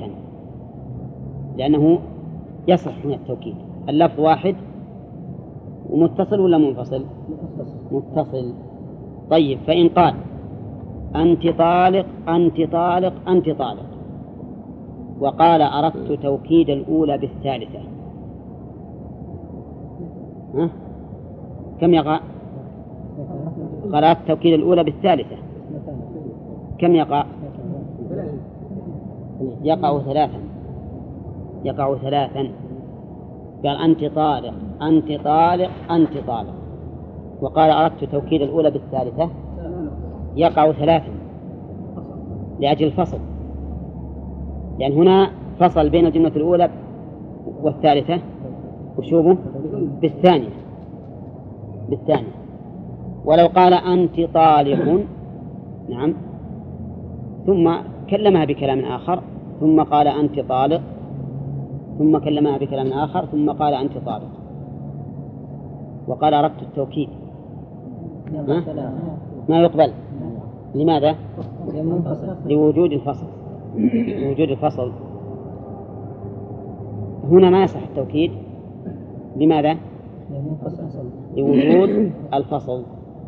[SPEAKER 1] لأنه يصح من التوكيد. اللفظ واحد، ومتصل ولا منفصل؟ متصل. طيب، فإن قال: أنت طالق، أنت طالق، أنت طالق، وقال: أردت توكيد الأولى بالثالثة، كم يقع؟ قال: أردت توكيد الأولى بالثالثة، كم يقع؟ يقع ثلاثا. قال: أنت طالق، أنت طالق، أنت طالق، وقال: أردت توكيد الأولى بالثالثة، يقع ثلاثا لأجل الفصل، لأن هنا فصل بين الجملة الأولى والثالثة وشوبه بالثانية. ولو قال: أنت طالق، نعم، ثم كلمها بكلام آخر، ثم قال: أنت طالق، ثم كلمها بكلام آخر، ثم قال: أنت طالق، وقال: أردت التوكيد، ما يقبل. لماذا؟ لوجود الفصل. هنا ما يصح التوكيد. لماذا؟ لوجود الفصل.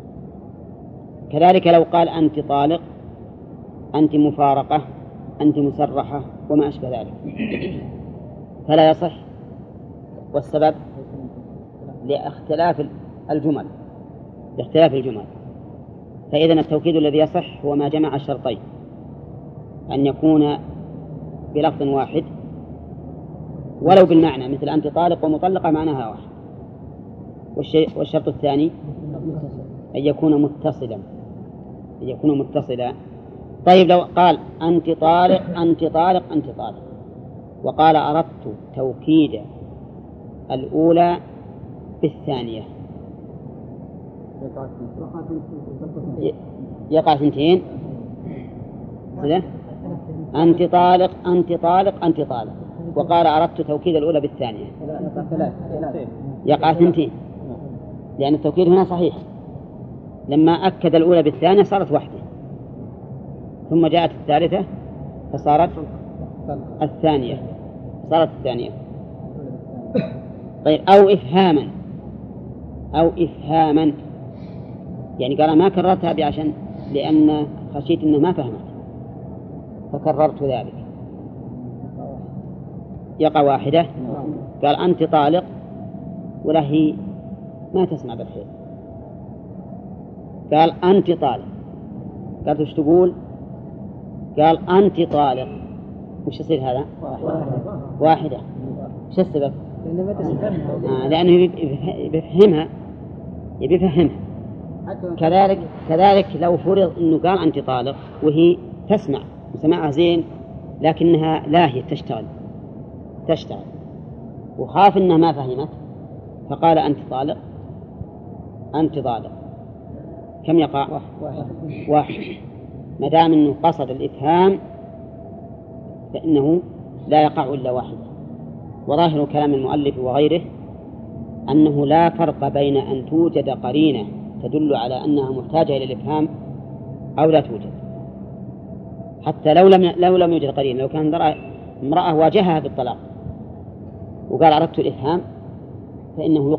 [SPEAKER 1] كذلك لو قال: أنت طالق، أنت مفارقة، أنت مسرحة، وما أشبه ذلك، فلا يصح. والسبب لاختلاف الجمل. فإذن التوكيد الذي يصح هو ما جمع الشرطين: أن يكون بلفظ واحد ولو بالمعنى، مثل أنت طالق ومطلقة معناها واحد. والشرط الثاني أن يكون متصلا. طيب، لو قال: أنت طالق، أنت طالق، أنت طالق، وقال: أردت توكيد الأولى بالثانية، يقع ثنتين. أنت طالق، أنت طالق، أنت طالق، وقال: أردت توكيد الأولى بالثانية، يقع ثنتين، لأن التوكيد هنا صحيح. لما أكد الأولى بالثانية صارت واحدة، ثم جاءت الثالثة فصارت الثانية. طيب، أو إفهاما، يعني قال: ما كررتها لأن خشيت أنه ما فهمت فكررت ذلك، يقع واحدة. قال: أنت طالق، ولا هي ما تسمع بالخير. قال: أنت طالق، قالت: وش تقول؟ قال أنت طالق، وش يصير هذا؟ واحدة. وش السبب؟ لأنه يبفهمها. كذلك لو فرض أنه قال أنت طالق وهي تسمع وسمعها زين لكنها لاهية تشتغل وخاف أنها ما فهمت فقال أنت طالق كم يقع؟ واحد. ما دام أنه قصد الإفهام فإنه لا يقع إلا واحدة. وظاهر كلام المؤلف وغيره أنه لا فرق بين أن توجد قرينة تدل على أنها محتاجة إلى الإفهام أو لا توجد. حتى لو لم يوجد قرينة، لو كان امرأة واجهها بالطلاق وقال أردت الإفهام فإنه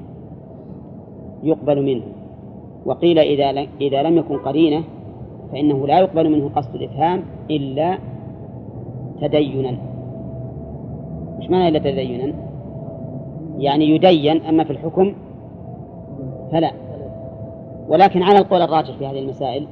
[SPEAKER 1] يقبل منه. وقيل إذا لم يكن قرينة فإنه لا يقبل منه قصد الإفهام إلا تدينا. مش معنى إلا تدينا؟ يعني يدين، أما في الحكم فلا. ولكن على القول الراجح في هذه المسائل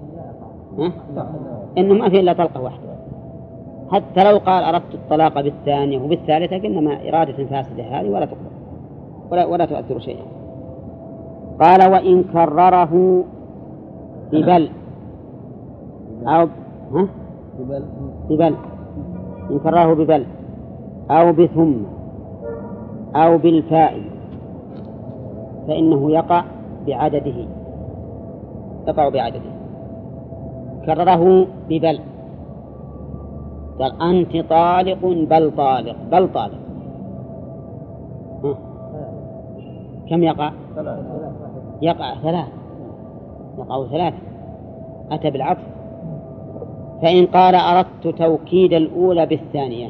[SPEAKER 1] إنه ما في إلا طلقة واحدة. حتى لو قال أردت الطلاق بالثانية وبالثالثة قلنا ما إرادة فاسدة هذه ولا تقبل ولا تؤثر شيئا. قال وإن كرره ببل أو ببل إن كرره ببل أو بثم أو بالفاء فإنه يقع بعدده. كرره ببل، قال أنت طالق بل طالق كم يقع؟ يقع ثلاث. أتى بالعطف. فإن قال أردت توكيد الأولى بالثانية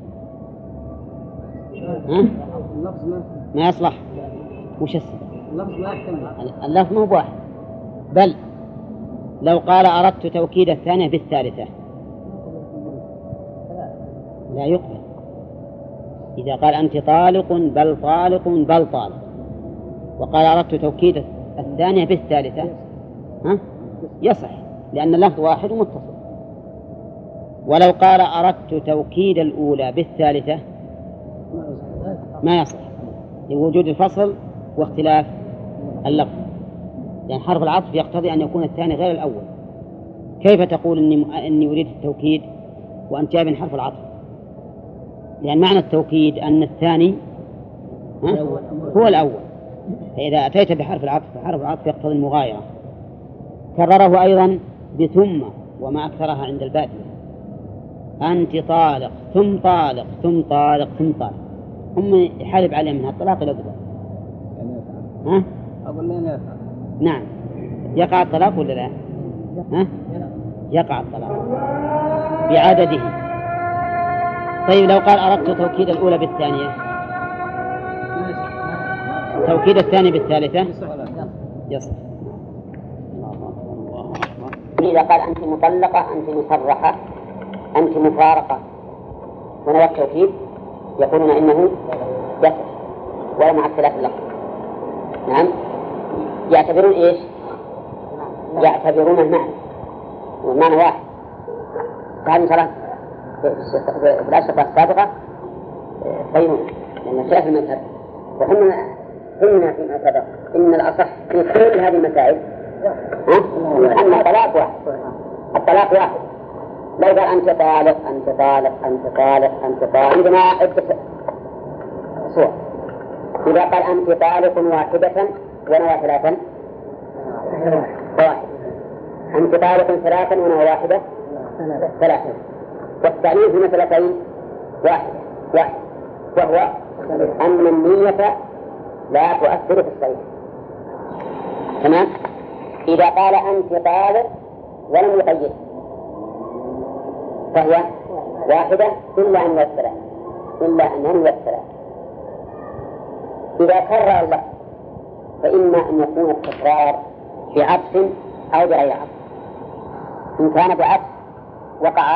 [SPEAKER 1] ما يصلح. وش السبب؟ اللفظ مو بواحد. بل لو قال أردت توكيد الثانية بالثالثة لا يقبل. إذا قال أنت طالق بل طالق وقال أردت توكيد الثانية بالثالثة يصح، لأن اللفظ واحد ومتصل. ولو قال أردت توكيد الأولى بالثالثة ما يصح لوجود الفصل واختلاف اللفظ، لأن حرف العطف يقتضي أن يكون الثاني غير الأول. كيف تقول إني أريد التوكيد وأنت جايب حرف العطف؟ لأن معنى التوكيد أن الثاني هو الأول، فإذا أتيت بحرف العطف فحرف العطف يقتضي المغايرة. كرره أيضا بثم وما أكثرها عند البادية. أنت طالق ثم طالق ثم طالق ثم طالق، هم يحارب عليهم من الطلاق إلى قبل.
[SPEAKER 2] أقول لنا
[SPEAKER 1] نعم يقع الطلاق ولا لا؟ يقع الطلاق بعدده. طيب لو قال أردت توكيد الأولى بالثانية، توكيد الثاني بالثالثة يصح. إذا قال أنت مطلقة أنت مصرحة أنت مفارقة ونوى التوكيد يقولون إنه يصح ولا مع اختلاف اللفظ. نعم يعتبرون إيش؟ يعتبرون المعنى والمعنى واحد. فهذه صلاة في الأشرطة السابقة خيرون لأن خلاف المذهب. وقلنا فيما سبق إن الأصح في كل هذه المسائل أن الطلاق واحد. لو قال أنت طالق عندنا عدة صور. إذا قال أنت طالق واحدة ونوى ثلاثا واحد، أنت طالق ثلاثا ونوى واحدة ثلاثا. والتعليل في مسألتين واحد وهو أن النية لا تؤثر في الصحيح. تمام. إذا قال أنت طالق ولم يقيد فهي واحدة إلا أن ينوي الثلاث. إذا كرر اللفظ فإما أن يكون التكرار بعطف أو بغير عطف. إن كان بعطف وقع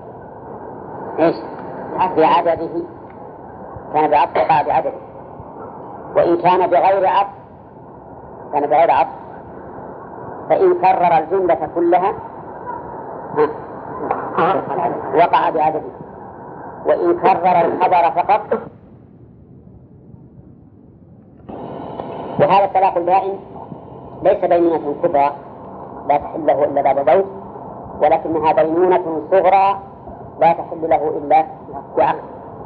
[SPEAKER 1] بعدده، كان بعطف وقع بعدده. وإن كان بغير عطف فإن كرر الجملة كلها وقع بعدده، وإن كرر الخبر فقط. وهذا الطلاق البائن ليس بينونة كبرى لا تحل له إلا بعد زوج، ولكنها بينونة صغرى لا تحل له إلا بعقد.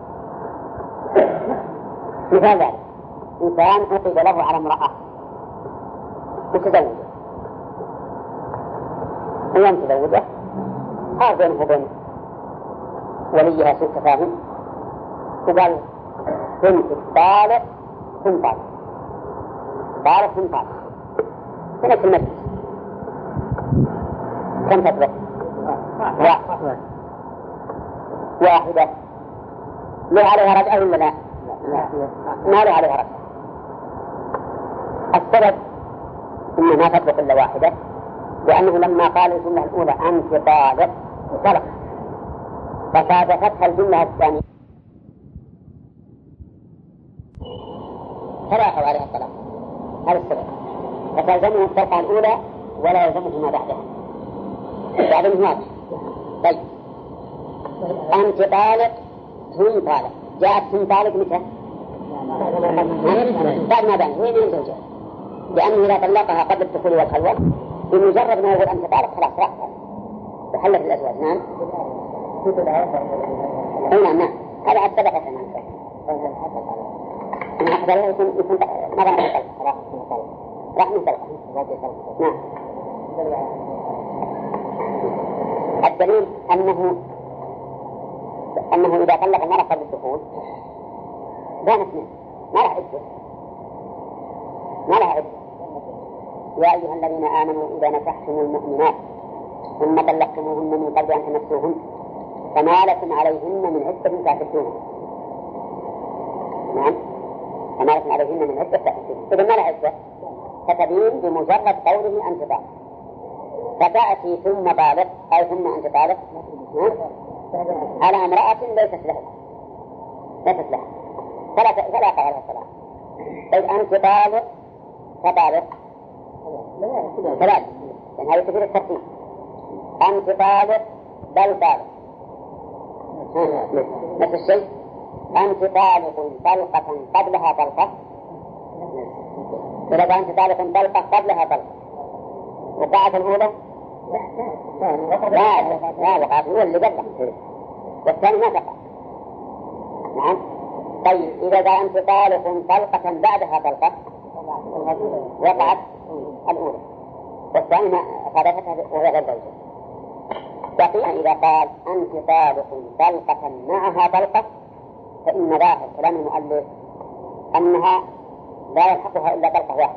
[SPEAKER 1] مثال ذلك إنسان عقد له على امرأة متزوجة، هي متزوجة، صار بينه وبين وليها سوء تفاهم، وقال كنت طالق ثم طالق، طالق ثم طالق، هنا في المجلس كم تطلق؟ واحدة. له عليها رجعة ولا لا؟ ما له عليها رجعة. السبب إنه ما تطلق إلا واحدة، لأنه لما قال الجملة الأولى أنت طالق طلق، فصادفتها الجملة الثانية فلا يقع عليها الطلاق. هذا السبب، فتلزمه الطلقة الأولى ولا يلزمه ما بعدها. بعدين واضح. طيب أنت طالق ثم طالق، جاءت ثم طالق متى؟ بعد ما بان وين الزوجة، لأنه إذا طلقها قبل الدخول والخلوة بمجرد ما يقول أنت طالق خلاص رأسها تحلت الأزواج. نعم نعم هذا عد سبقة كمان. حتى لا يكون ماذا راح نطلق. نعم الدليل أنه إذا طلق المرأة قبل الدخول بانت منه ما راح عدة، ما راح عدة. يا أيها الذين آمنوا إذا نكحتم المؤمنات ثم طلقتموهن من قبل أن تمسوهن فما لكم عليهن من عدة تعتدونها. نعم فما لكم عليهن من عدة تعتدونها. إذا ما لها عدة فتبين بمجرد قوله أنت طالق، فتأتي ثم طالق أو ثم أنت طالق على امرأة ليست لها فلا يقع عليها الطلاق. طيب أنت طالق فطالق ثلاث، لأن هذا تفيد الترتيب. أنت طالق بل طالق نفس الشيء. أنت طالق طلقة قبلها طلقة، إذا أنت طالق طلقة قبلها طلقة وقعت الأولى لا وقعت الأولى اللي قبلها والثاني ما تقع. نعم طيب إذا أنت طالق طلقة بعدها طلقة وقعت الأولى والثاني ما صادفتها وهي غير زوجة. بقي إذا قال أنت طالق طلقة معها طلقة فإن ظاهر كلام المؤلف أنها لا يلحقها إلا طلقة واحدة،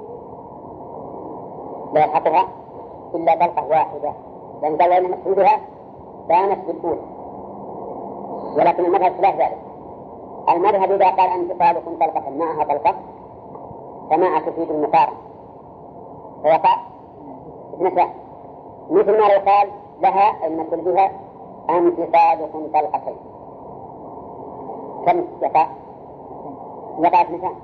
[SPEAKER 1] لا يلحقها إلا طلقة واحدة، لأن قال أن مقصودها كانت بالأولى. ولكن المذهب خلاف ذلك. المذهب إذا قال أنت طالق طلقة معها طلقة فمع تفيد المقارنة فيقع اثنتان، مثل ما لو قال لها المثل بها أنت طالق طلقتين كم يقع؟ يقع اثنتان.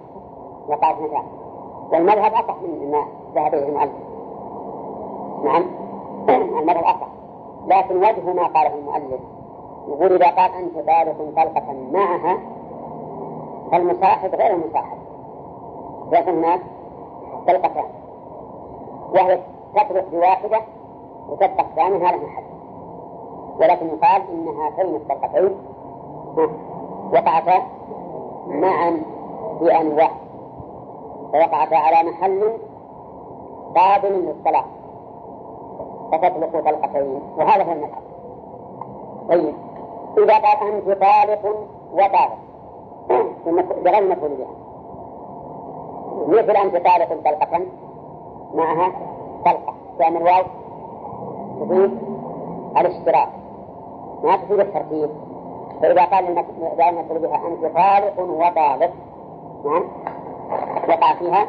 [SPEAKER 1] والمذهب أصح من ما ذهب إليه المؤلف. نعم المذهب أصح، لكن وجه ما قاله المؤلف يقول إذا قال أنت طالق طلقة معها فالمصاحب غير المصاحب، لكن هناك طلقتان وهي تطلق بواحدة وتطلق ثانية هذا محل. ولكن يقال إن هاتين الطلقتين وقعتا معا بأن واحد فوقعتا على محل قابل للطلاق فتطلق طلقتين، وهذا هو المذهب. طيب إذا قال أنت طالق وطالق بغير مفعول بها، مثل أنت طالق طلقة معها طلقة، كان الواو تفيد الاشتراك ما تفيد الترتيب. فإذا قال المفعول بها أنت طالق وطالق نعم وقع فيها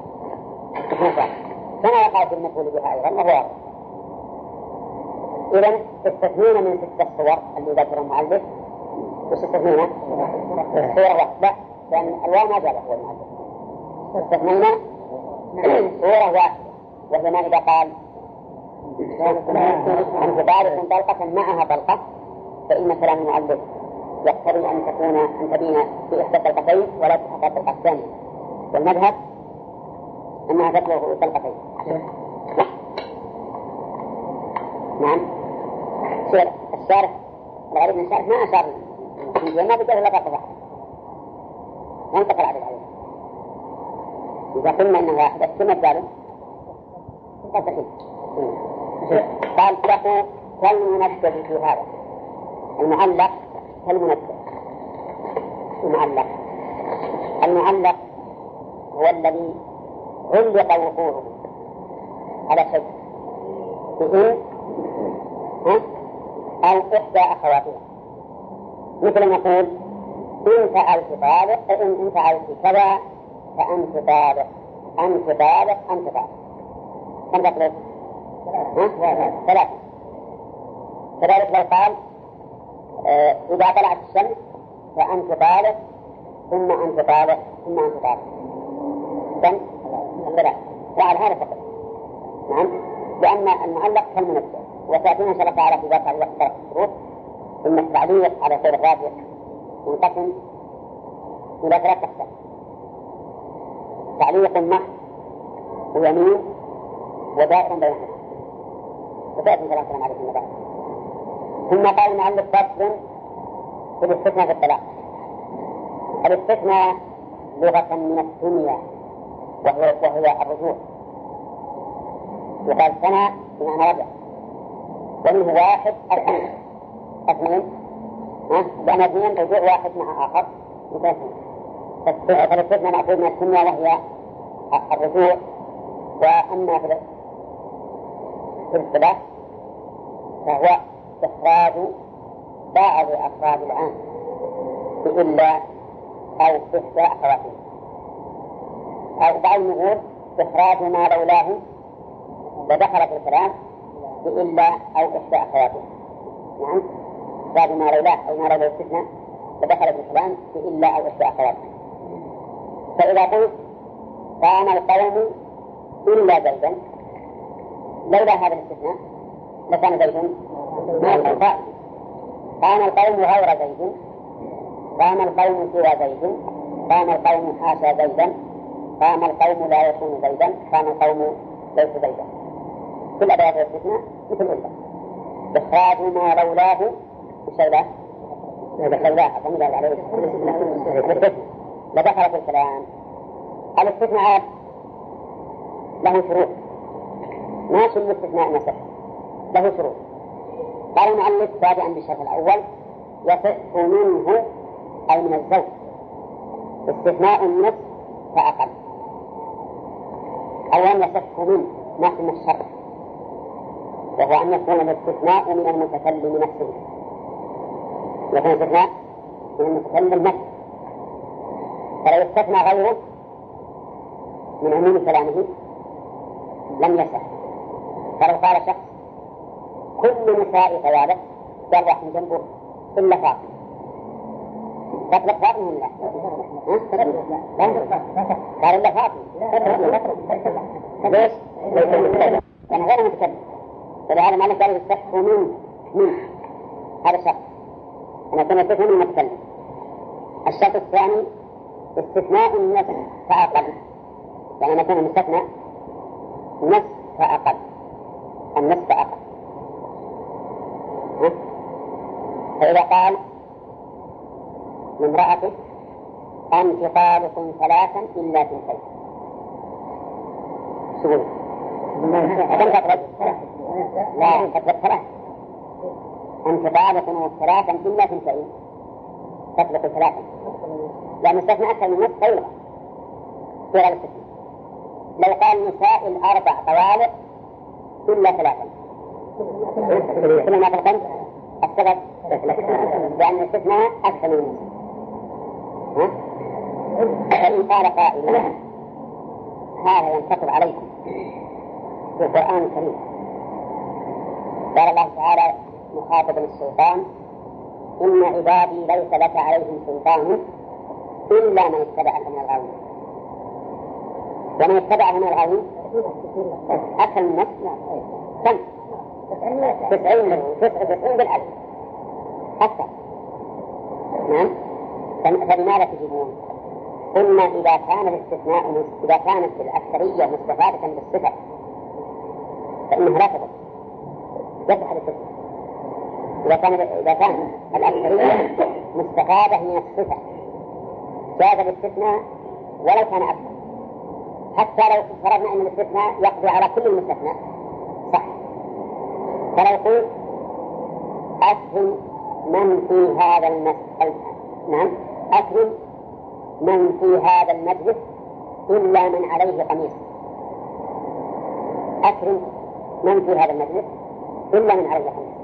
[SPEAKER 1] كما يقع في المفعول بها أيضا وهو. إذن استثنينا من 6 صور اللي ذكر المؤلف، واستثنينا صورة واحدة لأن الواو ما جاء هو المؤلف. استثنينا صورة واحدة وهي ما إذا قال
[SPEAKER 4] أنت طالق طلقة معها طلقة، فإن كلام المؤلف يقتضي أن تبين في إحدى الطلقتين ولا تحقق الطلقة الثانية، والمذهب أنها تطلق طلقتين. نعم. الشارح الغريب من الشارح ما أشار ما بجاه إلا طلقة واحدة، ما انتقل عدد عليه. إذا قلنا أنها واحدة ثم الثالث قال له كالمنبه في هذا المعلق كالمنبه. المعلق هو الذي علق وقوعه على شيء بإن أو إحدى أخواتها، مثل ما نقول إن فعلت طالق إن فعلت كذا فأنت طالق أنت طالق أنت طالق. كم تطلق؟ ثلاثة. كذلك لو قال إذا طلعت الشمس فأنت طالق ثم أنت طالق ثم أنت طالق. كم؟ ثلاثة. وعلى هذا فقط. نعم. لأن المعلق كالمنبه، وتأتينا إن شاء الله تعالى في ذات الوقت ثلاث شروط. إن التعليق على غير الراجح ينقسم إلى ثلاث أقسام: تعليق محض ويمين ودائر بينهما، وتأتي كلام عليه في المبادئ. ثم قال المؤلف فصل في الاستثناء في الطلاق. الاستثناء لغة من الثنية وهي الرجوع، وقال سنة بمعنى رجع، ومنه واحد اثنين لأن اثنين رجوع واحد مع آخر فالاستثناء مأخوذ من الثنية وهي الرجوع. وأما في الاصطلاح فهو إخراج بعض أفراد العام إلا أو إحدى أخواتهم، أو بعض نقول إخراج ما لولاه لدخل في الكلام إلا أو إحدى أخواتهم. نعم. إخراج ما لولاه أو ما لولاه الاستثناء لدخل في الكلام إلا أو إحدى أخواتهم. فإذا قلت كان القوم إلا زيدا لولا هذا الاستثناء لكان زيد ما القائم. كان القوم غير زيد، كان القوم سوى زيد، كان القوم حاشا زيدا، كان القوم لا يكون زيدا، كان القوم ليس زيدا. كل أدوات الاستثناء مثل إلا. إخراج ما لولاه الشيلة لولاه أعتمد عليه لدخل في الكلام. الاستثناء له شروط، ماشي الاستثناء نصح له شروط. قال المؤلف تابعا بالشرط الأول: يصح منه أي من الزوج استثناء النصف فأقل. أولا يصح منه ما في الشرط، وهو أن يكون الاستثناء من المتكلم نفسه، يكون الاستثناء من المتكلم نفسه. فلو استثنى غيره من عموم كلامه لم يصح. فلو قال شخص كل نساء ثوابت قال واحد من جنبه إلا فاطمة، تطلق فاطمة ولا لا؟ قال إلا فاطمة. ليش؟ لأنه غير متكلم. ولهذا ما نقدر يستحق من هذا الشخص أن يكون يستثنى من المتكلم. الشرط الثاني استثناء النصف فأقل، يعني يكون المستثنى نصف فأقل، النصف فأقل. فإذا قال لامرأته أنت طالق ثلاثا إلا ثنتين، سؤال أنت تطلق لا تطلق ثلاثا، أنت طالق ثلاثا إلا ثنتين، تطلق ثلاثا، لأن استثنى أكثر من نصف طيلة في هذا الاستثناء. لو قال نساء الأربع طوالق إلا ثلاثا كل ما تلقن السبب لأن الاستثناء أكثر من نصف. فإن قال قائل هذا ينتقد عليكم في القرآن الكريم، قال الله تعالى مخاطبا الشيطان: إن عبادي ليس لك عليهم سلطان إلا من اتبعك من الغاوين. ومن اتبعك من الغاوين أكثر من نصف كم؟ 99 بالألف أكثر. نعم. فلماذا تجيبون؟ قلنا إذا كان الاستثناء إذا كانت الأكثرية مستفادة بالصفة فإنها لا تضر يصح الاستثناء. إذا كان الأكثرية مستفادة من الصفة جاز الاستثناء ولو كان أكثر، حتى لو فرضنا أن الاستثناء يقضي على كل المستثنى صح. فلو قلت أكرم من في هذا المسجد، نعم أكرم من في هذا المجلس إلا من عليه قميص، أكرم من في هذا المجلس إلا من عليه قميص،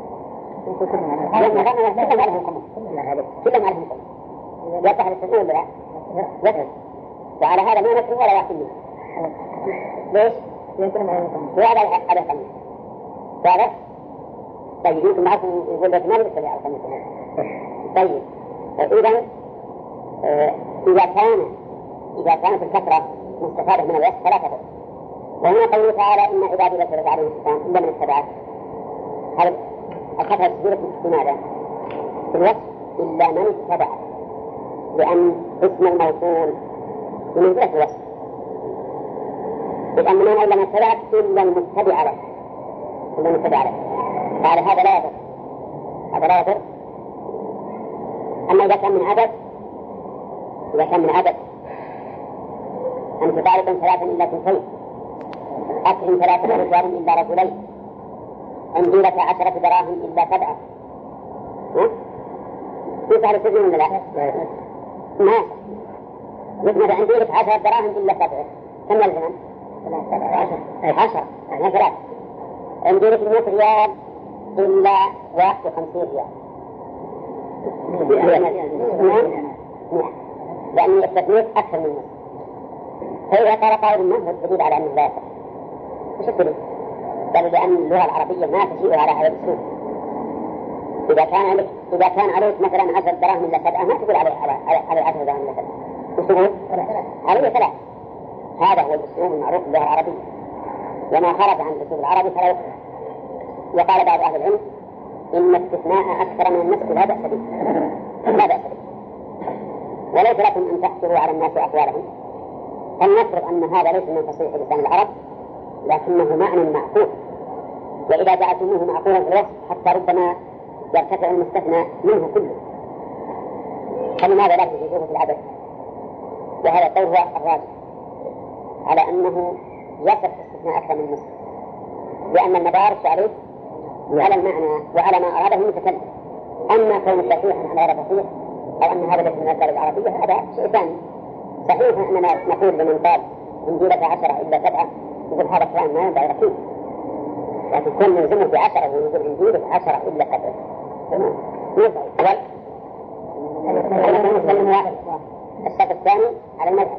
[SPEAKER 4] لأن كلهم عليهم قميص، كلهم عليهم قميص يصح الاستثناء ولا لا؟ يصح. وعلى هذا ما نكره ولا واحد منه. ليش؟ وهذا عليه قميص. واضح؟ طيب يمكن معكم يقول لك ما نبي على القميص. طيب إذا كانت الكثرة مستفادة من الوصف فلا تضر. وهنا قوله تعالى إن عبادي ليس لك عليهم سلطان إلا من اتبعك. هل الكثرة تدرك بماذا؟ في الوصف إلا من اتبعك، لأن اسم الموصول بمنزلة الوصف، لأن من إلا من اتبعك إلا المتبع عليه، إلا المتبع عليه. قال هذا لا يضر، هذا لا يضر. أما إذا كان من عدد أنت طالب 3 إلا 2، أكرم 3 رجال إلا رجلين، عندي لك 10 دراهم إلا 7. يسأل السجن ولا لا؟ ما يسمى عندي لك 10 دراهم إلا 7. كم الزمن؟ 10 يعني 3. عندي لك 100 ريال إلا 51 ريال. لأني استثنيت أكثر من نصف. فإذا قال قائل ما هو الدليل على أنه لا يصح؟ وش الدليل؟ قالوا لأن اللغة العربية ما تجيء على هذا الأسلوب. إذا كان عليك مثلا 10 دراهم إلا 7 ما تقول على 10 دراهم إلا 7. وش تقول؟ عليه 3. هذا هو الأسلوب المعروف باللغة العربية، وما خرج عن الأسلوب العربي فلا يصح. وقال بعض أهل العلم إن استثناء أكثر من النصف لا بأس به، لا بأس به. وليس لكم أن تحصروا على الناس أقوالهم، فلنفرض أن هذا ليس من فصيح لسان العرب لكنه معنى معقول، وإذا جعلتموه معقولا في الوصف حتى ربما يرتفع المستثنى منه كله، فلماذا لا تجيبوه في العدد؟ وهذا القول هو الراجح على أنه يصح استثناء أكثر من النصف، لأن المدار عليه على المعنى وعلى ما أراده المتكلم. أما كون صحيحا على غير صحيح أو أن هذا ليس من الأسباب العربية هذا شيء ثاني. صحيح أننا نقول لمن قال عندي لك 10 إلا 7 يقول هذا كلام ما ينبغي ركيب، لكن كل يلزمه ب10 ويقول عندي لك 10 إلا 7 تمام ينبغي. الشرط الثاني على المذهب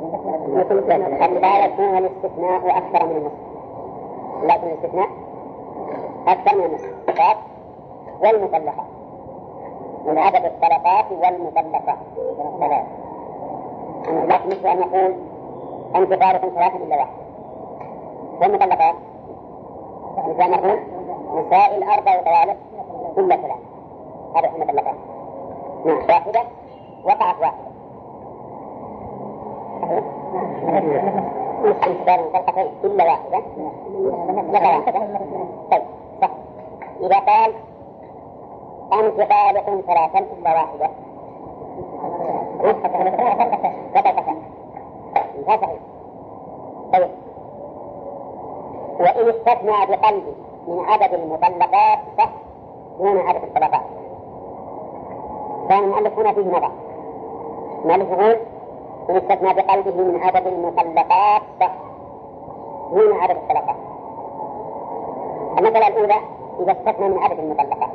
[SPEAKER 4] لا يكون الاستثناء أكثر من النصف، لا يكون الاستثناء أكثر من النصف. والمطلقات من عدد الطلقات والمطلقات 3. لكن مثل أن نقول أنت طالق 3 إلا 1. والمطلقات مثل أن نقول نساء 4 طوالق إلا 3. هذا هو المطلقات. نعم 1 وقعت 1. انتقال مطلقتين إلا 1 لك 1. طيب صح. إذا قال أنت طالق 3 إلا 1 صحيح. طيب وإن استثنى بقلبه من عدد المطلقات صح دون عدد الطلقات، كان المؤلف هنا فيه نظر. المؤلف يقول إن استثنى بقلبه من عدد المطلقات صح دون عدد الطلقات. المسألة الأولى إذا استثنى من عدد المطلقات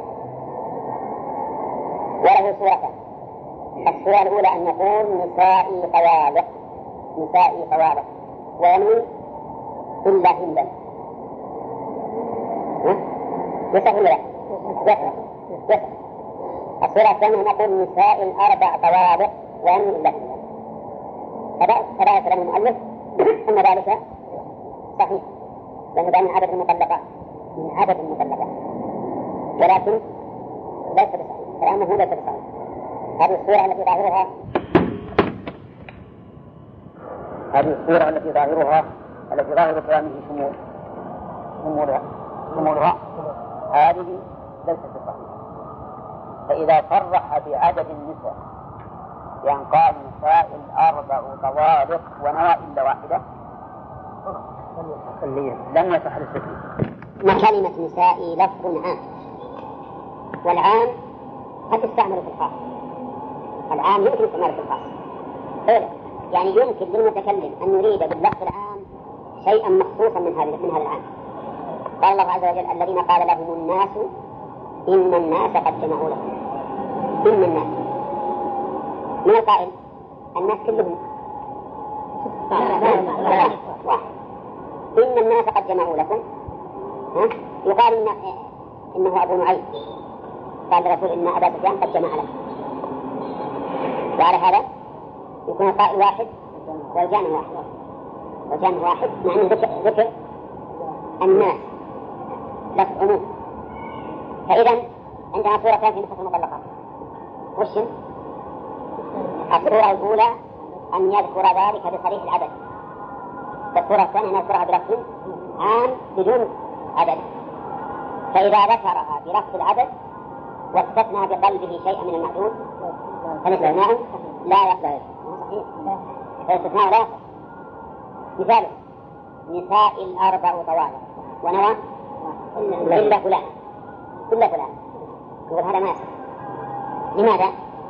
[SPEAKER 4] وله صورتان. الصورة الأولى أن يقول نسائي طوالق، نسائي طوالق وينوي إلا هندا. يصح ولا لا؟ يصح. الصورة الثانية نقول نساء 4 طوالق وينوي إلا هندا. فذلك كلام المؤلف أن ذلك صحيح، لأن من عدد المطلقات من عدد المطلقات، ولكن ليس بصحيح، كلامه ليس بصحيح. هذه الصورة التي ظاهر كلامه شمولها هذه ليست بصحيحة. فإذا صرح بعدد النساء يعني قال نساء 4 طوالق ونوى إلا واحدة لم يصح الاستثناء.
[SPEAKER 5] ما كلمة نساء لفظ عام، والعام قد يستعمل في الخاص، العام يمكن يستعمل في الخاص، يعني يمكن للمتكلم أن يريد باللفظ العام شيئا مخصوصا من هذا العام. قال الله عز وجل الذين قال لهم الناس إن الناس قد جمعوا لكم. إن الناس من القائل الناس كلهم واحد. إن الناس قد جمعوا لكم، يقال إنه أبو نعيم قال الرسول إن أبا سفيان قد جمع لكم، وعلى هذا يكون القائل واحد والجامع واحد مع أنه ذكر الناس لفظ عموم. فإذا عندنا صورتان في نسخ المطلقات، وش الصورة الأولى أن يذكر ذلك بصريح العدد، والصورة الثانية أن يذكرها بلفظ عام بدون عدد. فإذا ذكرها بلفظ العدد واستثنى بقلبه شيئا من المعدود فالاستثناء لا يصح. فالاستثناء لا يصح. مثال نساء 4 طوالق ونوى إلا فلان يقول هذا ما يصح. لماذا؟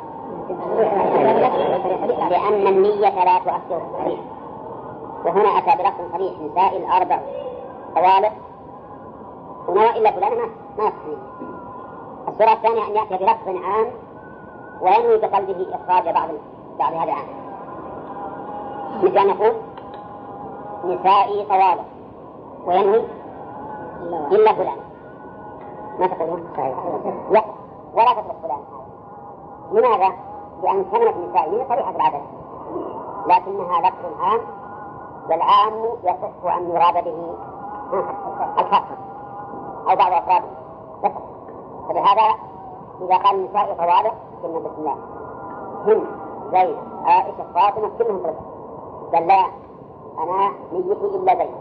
[SPEAKER 5] لأن النية لا تؤثر صريح، وهنا أتى بلفظ صريح نساء 4 طوالق ونوى إلا فلان ما يصح. الصورة الثانية أن يأتي بلفظ عام وينوي بقلبه إخراج بعض هذا العام، مثل أن نقول نساء طوالق وينوي إلا فلان، ما تقولون ولا تترك فلان. لماذا؟ لأن كلمة نسائية صريحة العدد، لكنها لفظ عام، والعام يصح أن يراد به الخاصة أو بعض أفراده. فلهذا إذا قال نساء طوالق قلنا بسم الله هند زينب عائشة فاطمة كلهم ثلاثة، بل لا أنا نيتي إلا زينب.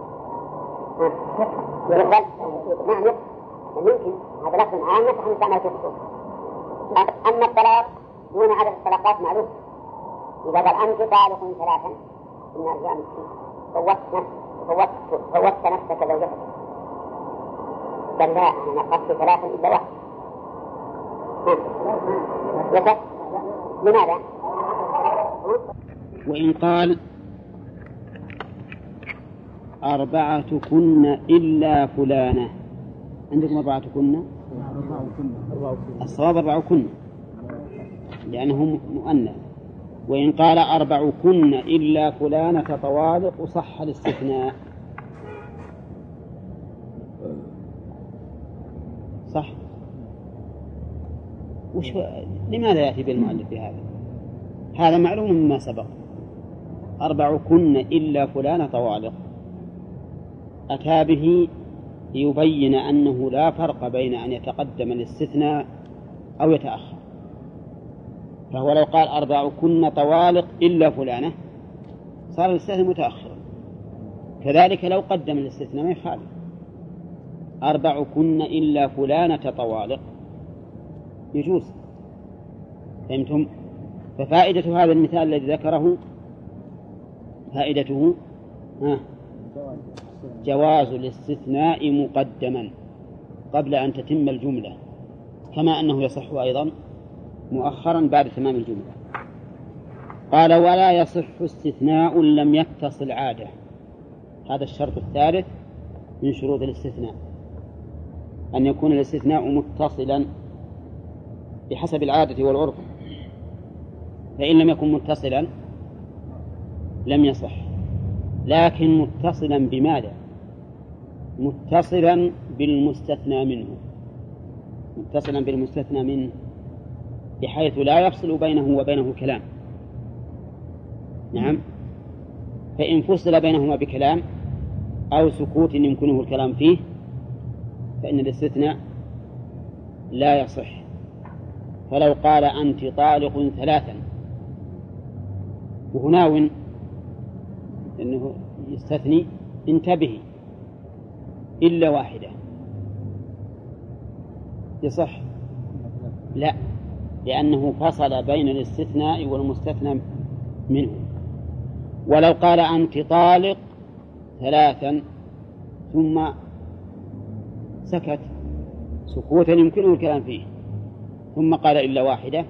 [SPEAKER 5] نعم يمكن هذا لفظ عام يصح أن يستعمل في الخصوص. أما الطلاق دون عدد الطلاقات معلوم، إذا قال أنت طالق 3 إن أرجع فوت نفسك زوجتك، بل لا أنا قصت 3 إلا 1. لماذا؟
[SPEAKER 1] وإن قال 4 كن إلا فلانة، عندكم 4 كن؟ الصواب 4 كن لأنه مؤنث. وإن قال 4 كن إلا فلانة طوالق صح الاستثناء. صح. لماذا يأتي بالمؤلف بهذا؟ هذا معلوم مما سبق. 4 كن إلا فلانة طوالق أتى به ليبين أنه لا فرق بين أن يتقدم الاستثناء أو يتأخر. فهو لو قال 4 كن طوالق إلا فلانة صار الاستثناء متأخرا، كذلك لو قدم الاستثناء ما يخالف. 4 كن إلا فلانة طوالق يجوز. فهمتم؟ ففائدة هذا المثال الذي ذكره فائدته جواز الاستثناء مقدما قبل أن تتم الجملة، كما أنه يصح أيضا مؤخرا بعد تمام الجملة. قال ولا يصح استثناء لم يتصل عادة. هذا الشرط الثالث من شروط الاستثناء، أن يكون الاستثناء متصلا بحسب العادة والعرف، فإن لم يكن متصلا لم يصح. لكن متصلا بماذا؟ متصلا بالمستثنى منه، متصلا بالمستثنى منه بحيث لا يفصل بينه وبينه كلام. نعم. فإن فصل بينهما بكلام أو سكوت يمكنه الكلام فيه فإن الاستثناء لا يصح. فلو قال أنت طالق 3 وهو ناو أنه يستثني انتبه إلا واحدة يصح؟ لا، لأنه فصل بين الاستثناء والمستثنى منه. ولو قال أنت طالق 3 ثم سكت سكوتا يمكنه الكلام فيه ثم قال إلا واحدة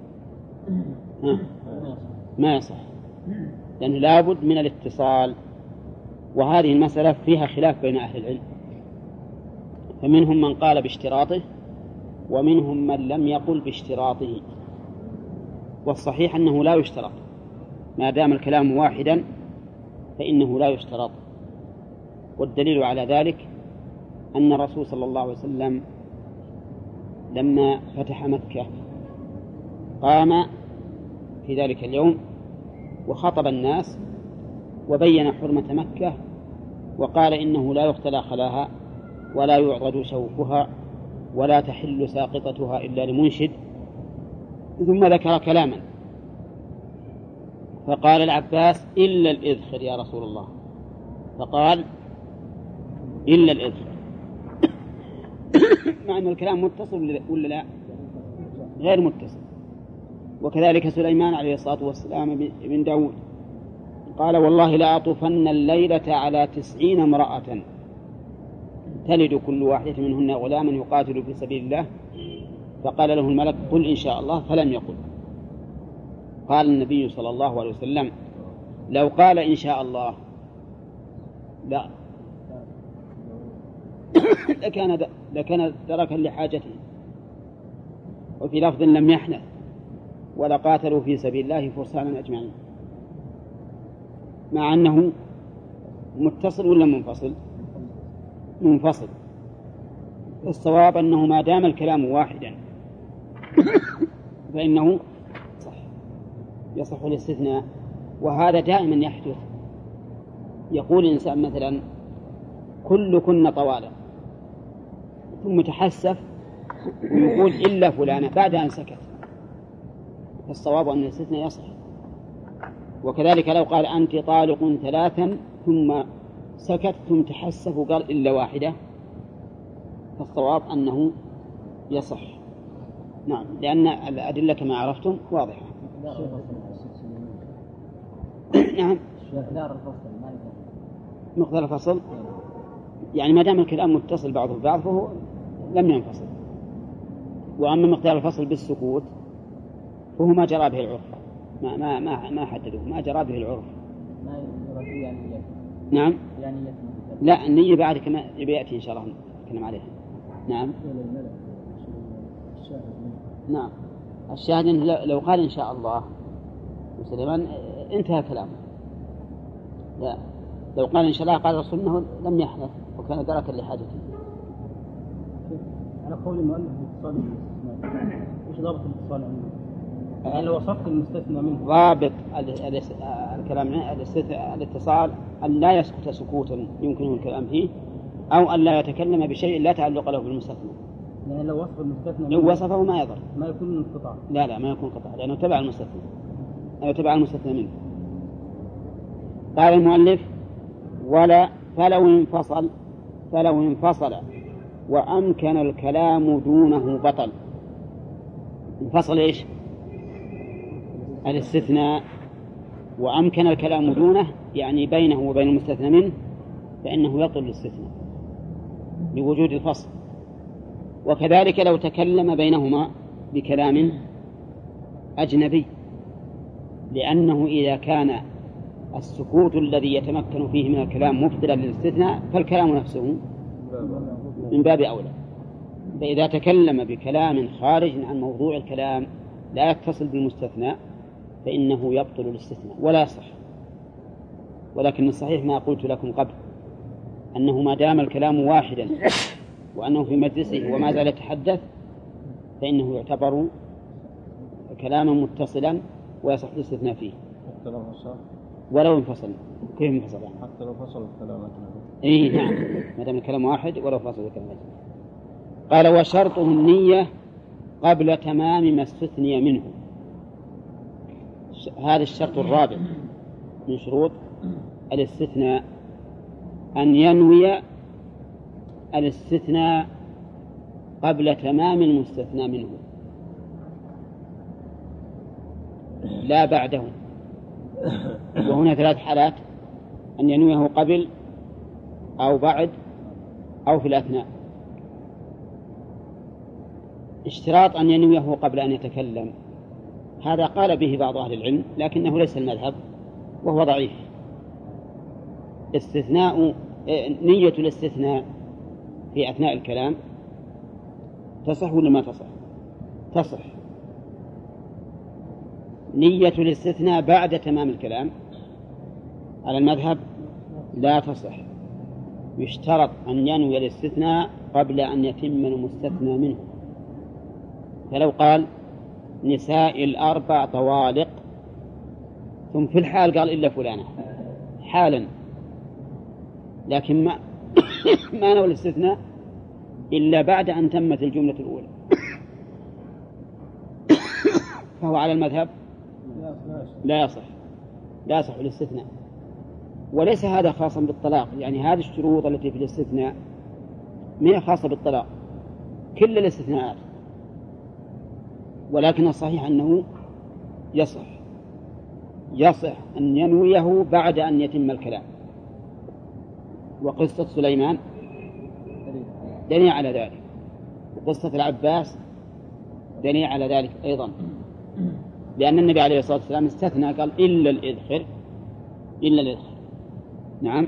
[SPEAKER 1] ما يصح، لأنه لابد من الاتصال. وهذه المسألة فيها خلاف بين أهل العلم، فمنهم من قال باشتراطه ومنهم من لم يقل باشتراطه. والصحيح أنه لا يشترط، ما دام الكلام واحدا فإنه لا يشترط. والدليل على ذلك أن الرسول صلى الله عليه وسلم لما فتح مكة قام في ذلك اليوم وخطب الناس وبين حرمة مكة وقال إنه لا يختلى خلاها ولا يعضد شوكها ولا تحل ساقطتها إلا لمنشد. ثم ذكر كلاما فقال العباس إلا الإذخر يا رسول الله، فقال إلا الإذخر مع أن الكلام متصل ولا لا؟ غير متصل. وكذلك سليمان عليه الصلاة والسلام ابن داود قال والله لأطوفن الليلة على 90 امرأة تلد كل واحدة منهن غلاما يقاتل في سبيل الله، فقال له الملك قل إن شاء الله، فلم يقل. قال النبي صلى الله عليه وسلم لو قال إن شاء الله لا لكان تركا لحاجته. وفي لفظ لم يحنث ولا قاتلوا في سبيل الله فرسانا أجمعين، مع أنه متصل ولا منفصل؟ منفصل. الصواب أنه ما دام الكلام واحدا فإنه يصح الاستثناء. وهذا دائما يحدث. يقول الإنسان مثلا كلكن طوالا ثم تحسف ويقول إلا فلانة بعد أن سكت، فالصواب أن الاستثناء يصح. وكذلك لو قال أنت طالق 3 ثم سكت ثم تحسف وقال إلا واحدة، فالصواب أنه يصح. نعم، لأن الأدلة كما عرفتم واضحة. نعم، مقدار الفصل يعني ما دام الكلام متصل بعضه ببعض فهو لم ينفصل. وأما مقدار الفصل بالسكوت فهو ما جرى به العرف، ما حددوه، ما جرى به العرف. نعم، لا النية بعد كما يأتي إن شاء الله نتكلم عليها. نعم نعم، الشاهد لو قال إن شاء الله وسليمان انتهى كلامه. لا، لو قال إن شاء الله قال الرسول إنه لم يحدث وكان دركا لحاجته.
[SPEAKER 6] على قول المؤلف الاتصال بالاستثناء، وش ضابط الاتصال عنه؟ يعني لو وصفت المستثنى منه
[SPEAKER 1] ضابط الكلام الاتصال أن لا يسكت سكوتا يمكنه الكلام فيه، أو أن لا يتكلم بشيء لا تعلق له بالمستثنى.
[SPEAKER 6] يعني لو وصف المستثنى
[SPEAKER 1] لو وصفه ما يضر،
[SPEAKER 6] ما يكون انقطاع.
[SPEAKER 1] لا ما يكون قطع، لأنه تبع المستثنى أو تبع المستثنى منه. قال المؤلف فلو انفصل وأمكن الكلام دونه بطل. انفصل إيش؟ الاستثناء، وأمكن الكلام دونه يعني بينه وبين المستثنى منه، فإنه يبطل الاستثناء لوجود الفصل. وكذلك لو تكلم بينهما بكلام أجنبي، لأنه إذا كان السكوت الذي يتمكن فيه من الكلام مبطلا للاستثناء فالكلام نفسه من باب أولى. فإذا تكلم بكلام خارج عن موضوع الكلام لا يتصل بالمستثنى فإنه يبطل الاستثناء ولا يصح. ولكن الصحيح ما قلت لكم قبل، أنه ما دام الكلام واحدا وأنه في مجلسه وما زال يتحدث فإنه يعتبر كلاما متصلا ويصح الاستثناء فيه ولو انفصل. كيف انفصل يعني؟
[SPEAKER 2] حتى لو فصل الكلام أجنبي.
[SPEAKER 1] إيه نعم، ما دام الكلام واحد ولو فصل الكلام أجنبي. قال وشرطه النية قبل تمام ما استثني منه. هذا الشرط الرابع من شروط الاستثناء، أن ينوي الاستثناء قبل تمام المستثنى منه لا بعده. وهنا ثلاث حالات: أن ينويه قبل أو بعد أو في الأثناء. اشتراط أن ينويه قبل أن يتكلم هذا قال به بعض أهل العلم لكنه ليس المذهب وهو ضعيف. نية الاستثناء في أثناء الكلام تصح ولا ما تصح؟ تصح. نية الاستثناء بعد تمام الكلام على المذهب لا تصح، يشترط أن ينوي الاستثناء قبل أن يتم المستثنى منه. فلو قال نساء الأربع طوالق ثم في الحال قال إلا فلانة حالا، لكن ما نوى الاستثناء إلا بعد أن تمت الجملة الأولى، فهو على المذهب لا يصح الاستثناء. وليس هذا خاصا بالطلاق، يعني هذه الشروط التي في الاستثناء ما هي خاصة بالطلاق، كل الاستثناءات، ولكن الصحيح أنه يصح أن ينويه بعد أن يتم الكلام. وقصة سليمان دليل على ذلك، وقصة العباس دليل على ذلك أيضا، لأن النبي عليه الصلاة والسلام استثنى قال إلا الإذخر. نعم.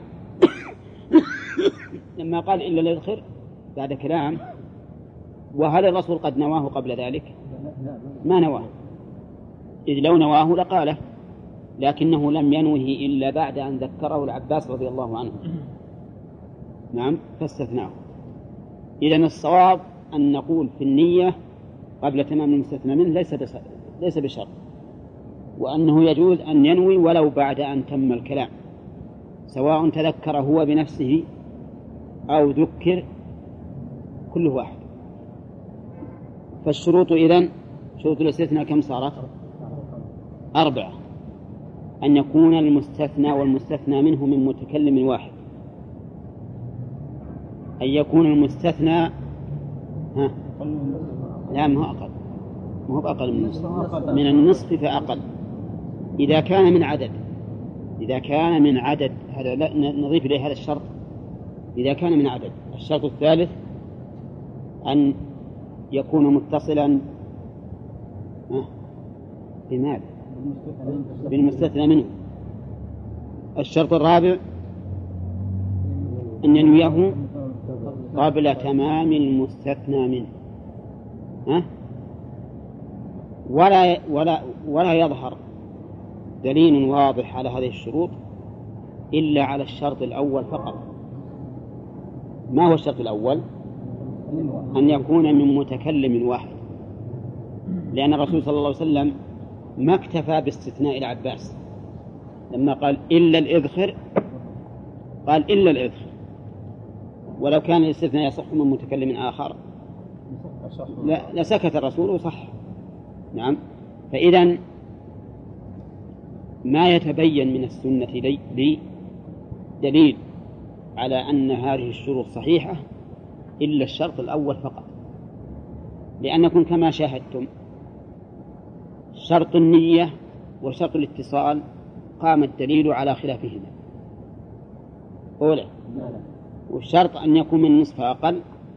[SPEAKER 1] لما قال إلا الإذخر بعد كلام، وهل الرسول قد نواه قبل ذلك؟ ما نواه، إذ لو نواه لقاله، لكنه لم ينوه إلا بعد أن ذكره العباس رضي الله عنه. نعم، فاستثناه. إذن الصواب أن نقول في النية قبل تمام المستثنى منه ليس بشرط، وأنه يجوز أن ينوي ولو بعد أن تم الكلام، سواء تذكر هو بنفسه أو ذكر، كل واحد. فالشروط إذن شروط الاستثناء كم صارت؟ 4: أن يكون المستثنى والمستثنى منه من متكلم واحد، أن يكون المستثنى لا ما هو أقل من النصف فأقل. إذا كان من عدد هذا نضيف إليه هذا الشرط، إذا كان من عدد. الشرط الثالث أن يكون متصلا بماذا؟ بالمستثنى منه. الشرط الرابع أن ينويه قبل تمام المستثنى منه، ولا يظهر دليل واضح على هذه الشروط إلا على الشرط الأول فقط. ما هو الشرط الأول؟ أن يكون من متكلم واحد، لأن الرسول صلى الله عليه وسلم ما اكتفى باستثناء العباس لما قال إلا الإذخر، قال إلا الإذخر، ولو كان الاستثناء يصح من متكلم آخر لسكت الرسول وصح. نعم. فإذن ما يتبين من السنة لي دليل على أن هذه الشروط صحيحة إلا الشرط الأول فقط، لأنكم كما شاهدتم شرط النية وشرط الاتصال قام الدليل على خلافهما. أولا، والشرط أن يكون من نصف أقل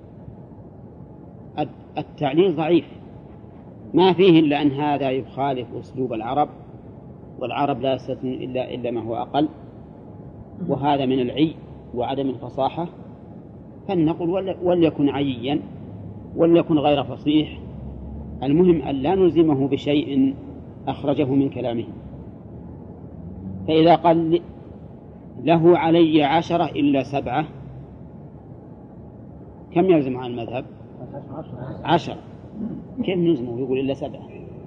[SPEAKER 1] التعليل ضعيف، ما فيه إلا أن هذا يخالف أسلوب العرب، والعرب لا يستثني إلا ما هو أقل، وهذا من العي وعدم الفصاحة. فلنقل وليكن عييا وليكن غير فصيح، المهم أن لا نلزمه بشيء أخرجه من كلامه. فإذا قال له علي 10 إلا 7 كم يلزم عن المذهب؟ 10. كيف نلزمه يقول إلا 7؟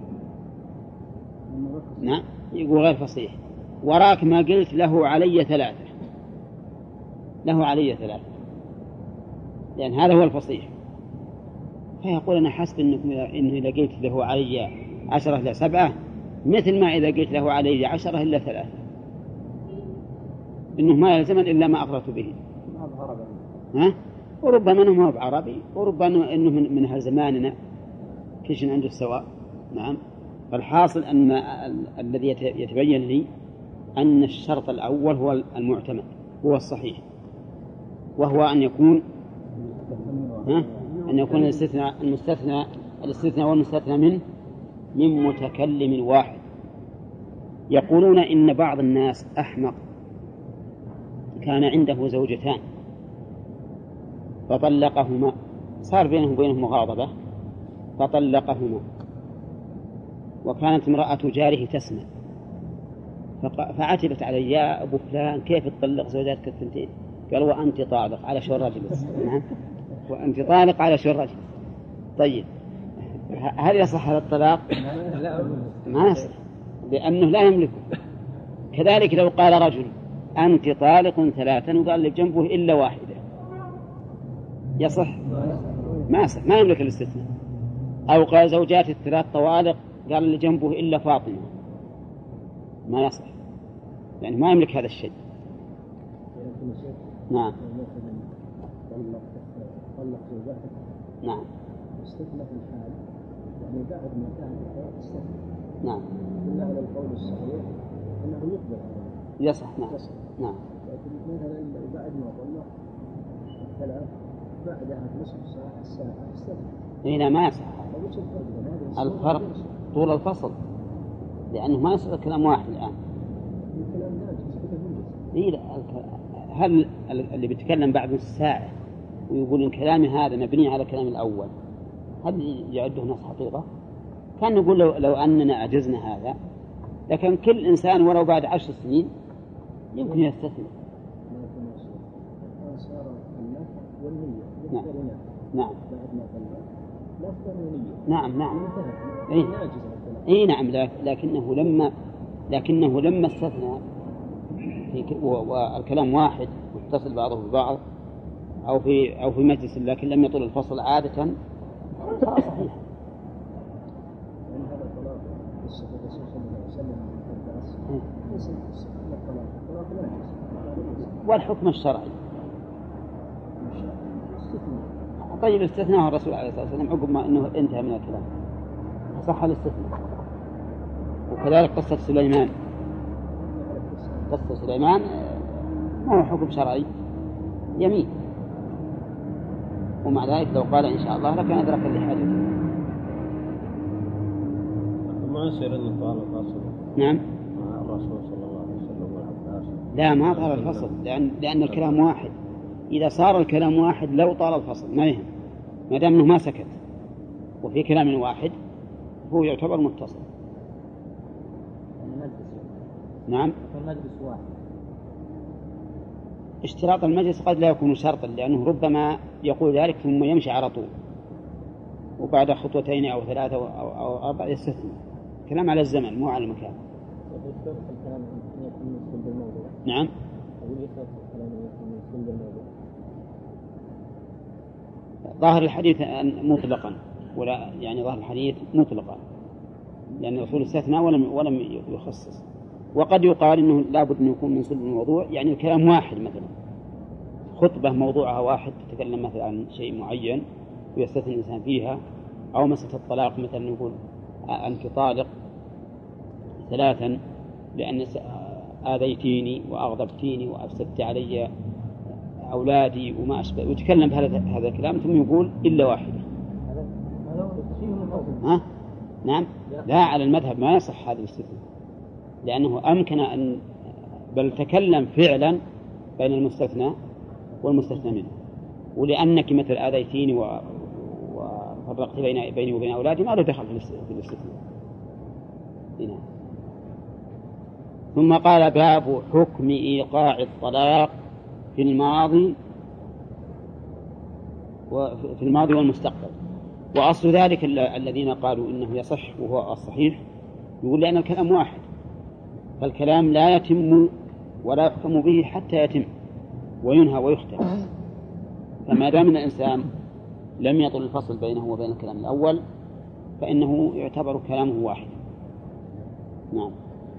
[SPEAKER 1] نعم، يقول غير فصيح. وراك ما قلت له علي 3، له علي 3، لأن هذا هو الفصيح. فيقول أنا حسب إنه إذا قلت له علي 10 إلا 7 مثل ما إذا قلت له علي 10 إلا 3، إنه ما يلزمن إلا ما أقررت به. ها؟ وربما أنه ما هو بعربي، وربما أنه من هالزماننا كيش عنده السواء. نعم. فالحاصل أن الذي يتبين لي أن الشرط الأول هو المعتمد، هو الصحيح، وهو أن يكون الاستثناء والمستثنى منه من متكلم واحد. يقولون إن بعض الناس أحمق كان عنده زوجتان فطلقهما، صار بينه وبينهم مغاضبة فطلقهما، وكانت امرأة جاره تسمع فعتبت عليه: يا أبو فلان كيف تطلق زوجاتك الثنتين؟ قال: وأنت طالق على شو الرجل. نعم، وأنت طالق على شو الرجل. طيب هل يصح هذا الطلاق؟ ما يصح، لأنه لا يملكه. كذلك لو قال رجل: أنت طالق 3 وقال اللي جنبه إلا 1، يصح؟ ما يصح، ما يملك الاستثناء. أو قال: زوجاتي 3 طوالق قال اللي جنبه إلا فاطمة، ما يصح، يعني ما يملك هذا الشيء. نعم. نعم.
[SPEAKER 3] استثنى في الحال يعني بعد ما كان استثنى.
[SPEAKER 1] نعم.
[SPEAKER 3] قلنا على القول الصحيح أنه يقبل هذا.
[SPEAKER 1] يصح. نعم. نعم.
[SPEAKER 3] لكن مثلا بعد ما طلق 3 بعدها نصف ساعة استثنى.
[SPEAKER 1] هنا ما يصح. الفرق طول الفصل، لأنه ما يصير كلام واحد الآن.
[SPEAKER 3] الكلام ناجز.
[SPEAKER 1] إيه لا، هل اللي بيتكلم بعد نص ساعة ويقول إن كلامي هذا مبني على كلام الأول هل يعده نص حقيقة؟ كان نقول لو أننا أجزنا هذا، لكن كل إنسان ولو بعد 10 سنين يمكن يستثني.
[SPEAKER 3] صار النفع والنية.
[SPEAKER 1] نعم. نعم.
[SPEAKER 3] بعد ما طلق لا ثانية.
[SPEAKER 1] نعم. نعم. إيه نعم. لكنه لما استثنى والكلام واحد متصل بعضه ببعض أو في مجلس، لكن لم يطل الفصل عادة صار صحيح.
[SPEAKER 3] هذا طلاق قصة الرسول صلى الله عليه وسلم ليس طلاق ناجز.
[SPEAKER 1] والحكم الشرعي. طيب استثناه الرسول عليه الصلاة والسلام عقب ما أنه انتهى من الكلام، صح الاستثناء. وكذلك قصة سليمان ما هو حكم شرعي، يمين، ومع ذلك لو قال إن شاء الله لكان أدرك لحاجته.
[SPEAKER 2] ما يصير أن طال الفصل.
[SPEAKER 1] نعم.
[SPEAKER 2] مع الرسول صلى الله عليه وسلم والعباس.
[SPEAKER 1] لا، ما طال الفصل، لأن الكلام واحد. إذا صار الكلام واحد لو طال الفصل ما يهم، ما دام أنه ما سكت وفي كلام واحد هو يعتبر متصل. نعم.
[SPEAKER 3] المجلس واحد.
[SPEAKER 1] اشتراط المجلس قد لا يكون شرطا، لأنه ربما يقول ذلك ثم يمشي على طول، وبعد 2 خطوة أو 3 أو 4 يستثني. كلام على الزمن مو على المكان. نعم. ظاهر الحديث مطلقا، ولا يعني ظاهر الحديث مطلقا، لأن الرسول استثنى ولم يخصص. وقد يقال إنه لابد أن يكون من صلب الموضوع، يعني الكلام واحد، مثلا خطبة موضوعها واحد تتكلم مثلا عن شيء معين ويستثني الإنسان فيها، أو مسألة الطلاق مثلا نقول أنت طالق 3 لأن آذيتيني وأغضبتيني وأفسدت علي أولادي وما أشبه، ويتكلم بهذا الكلام ثم يقول إلا 1. نعم. لا، على المذهب ما يصح هذا الاستثناء، لأنه أمكن أن بل تكلم فعلا بين المستثنى والمستثنى منه، ولأنك مثل آذيتيني وفرقت بيني وبين أولادي ما له دخل في الاستثناء. هنا. ثم قال: باب حكم إيقاع الطلاق في الماضي والمستقبل. وأصل ذلك الذين قالوا إنه يصح وهو الصحيح، يقول لأن الكلام واحد، فالكلام لا يتم ولا يحكم به حتى يتم وينهى ويختم. فما دام الإنسان لم يطل الفصل بينه وبين الكلام الأول فإنه يعتبر كلامه واحد. نعم.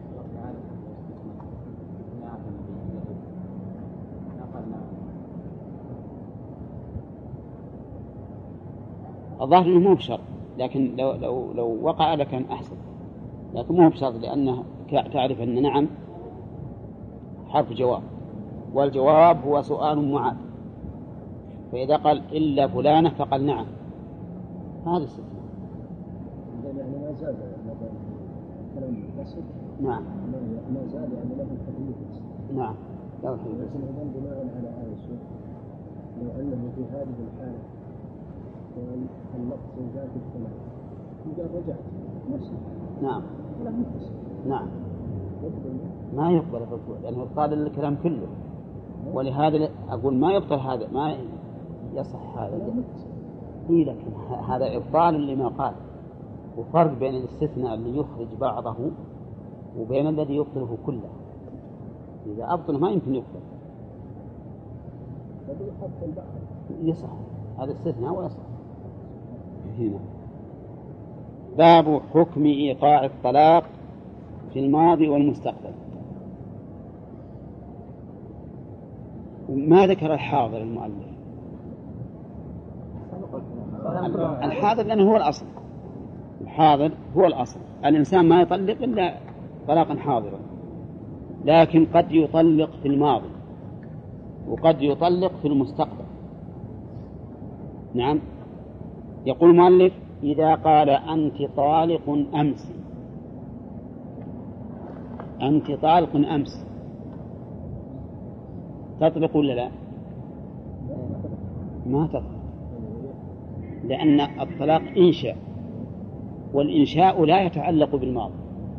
[SPEAKER 1] الظاهر أنه مو بشرط، لكن لو وقع لكان أحسن، لكن مو بشرط، لأنه تعرف أن نعم حرف جواب، والجواب هو سؤال معاد، فإذا قال إلا فلانة فقال نعم، هذا استثناء.
[SPEAKER 3] يعني ما زاد كلام القصد.
[SPEAKER 1] نعم.
[SPEAKER 3] ما زاد يعني له الحديث.
[SPEAKER 1] نعم. له الحديث.
[SPEAKER 3] لكن إذا بناء على هذا الشيء لو أنه في هذه الحالة كان اللفظ ذات الكلام إذا رجعت نفسه.
[SPEAKER 1] نعم.
[SPEAKER 3] لا متصل.
[SPEAKER 1] نعم. ما يقبل الرجوع لأنه يبطل الكلام كله، ولهذا أقول ما يبطل هذا، ما يصح هذا. إيه لكن هذا إبطال لما قال، وفرق بين الاستثناء اللي يخرج بعضه وبين الذي يبطله كله. إذا أبطل ما يمكن يقبل. يصح هذا استثناء ويصح. هنا باب حكم إيقاع الطلاق في الماضي والمستقبل. ما ذكر الحاضر المؤلف، الحاضر لأنه هو الأصل، الحاضر هو الأصل، الإنسان ما يطلق إلا طلاقا حاضرا، لكن قد يطلق في الماضي وقد يطلق في المستقبل. نعم. يقول المؤلف إذا قال أنت طالق أمس، أنت طالق أمس، تطلق ولا لا؟ ما تطلق، لأن الطلاق إنشاء، والإنشاء لا يتعلق بالماضي،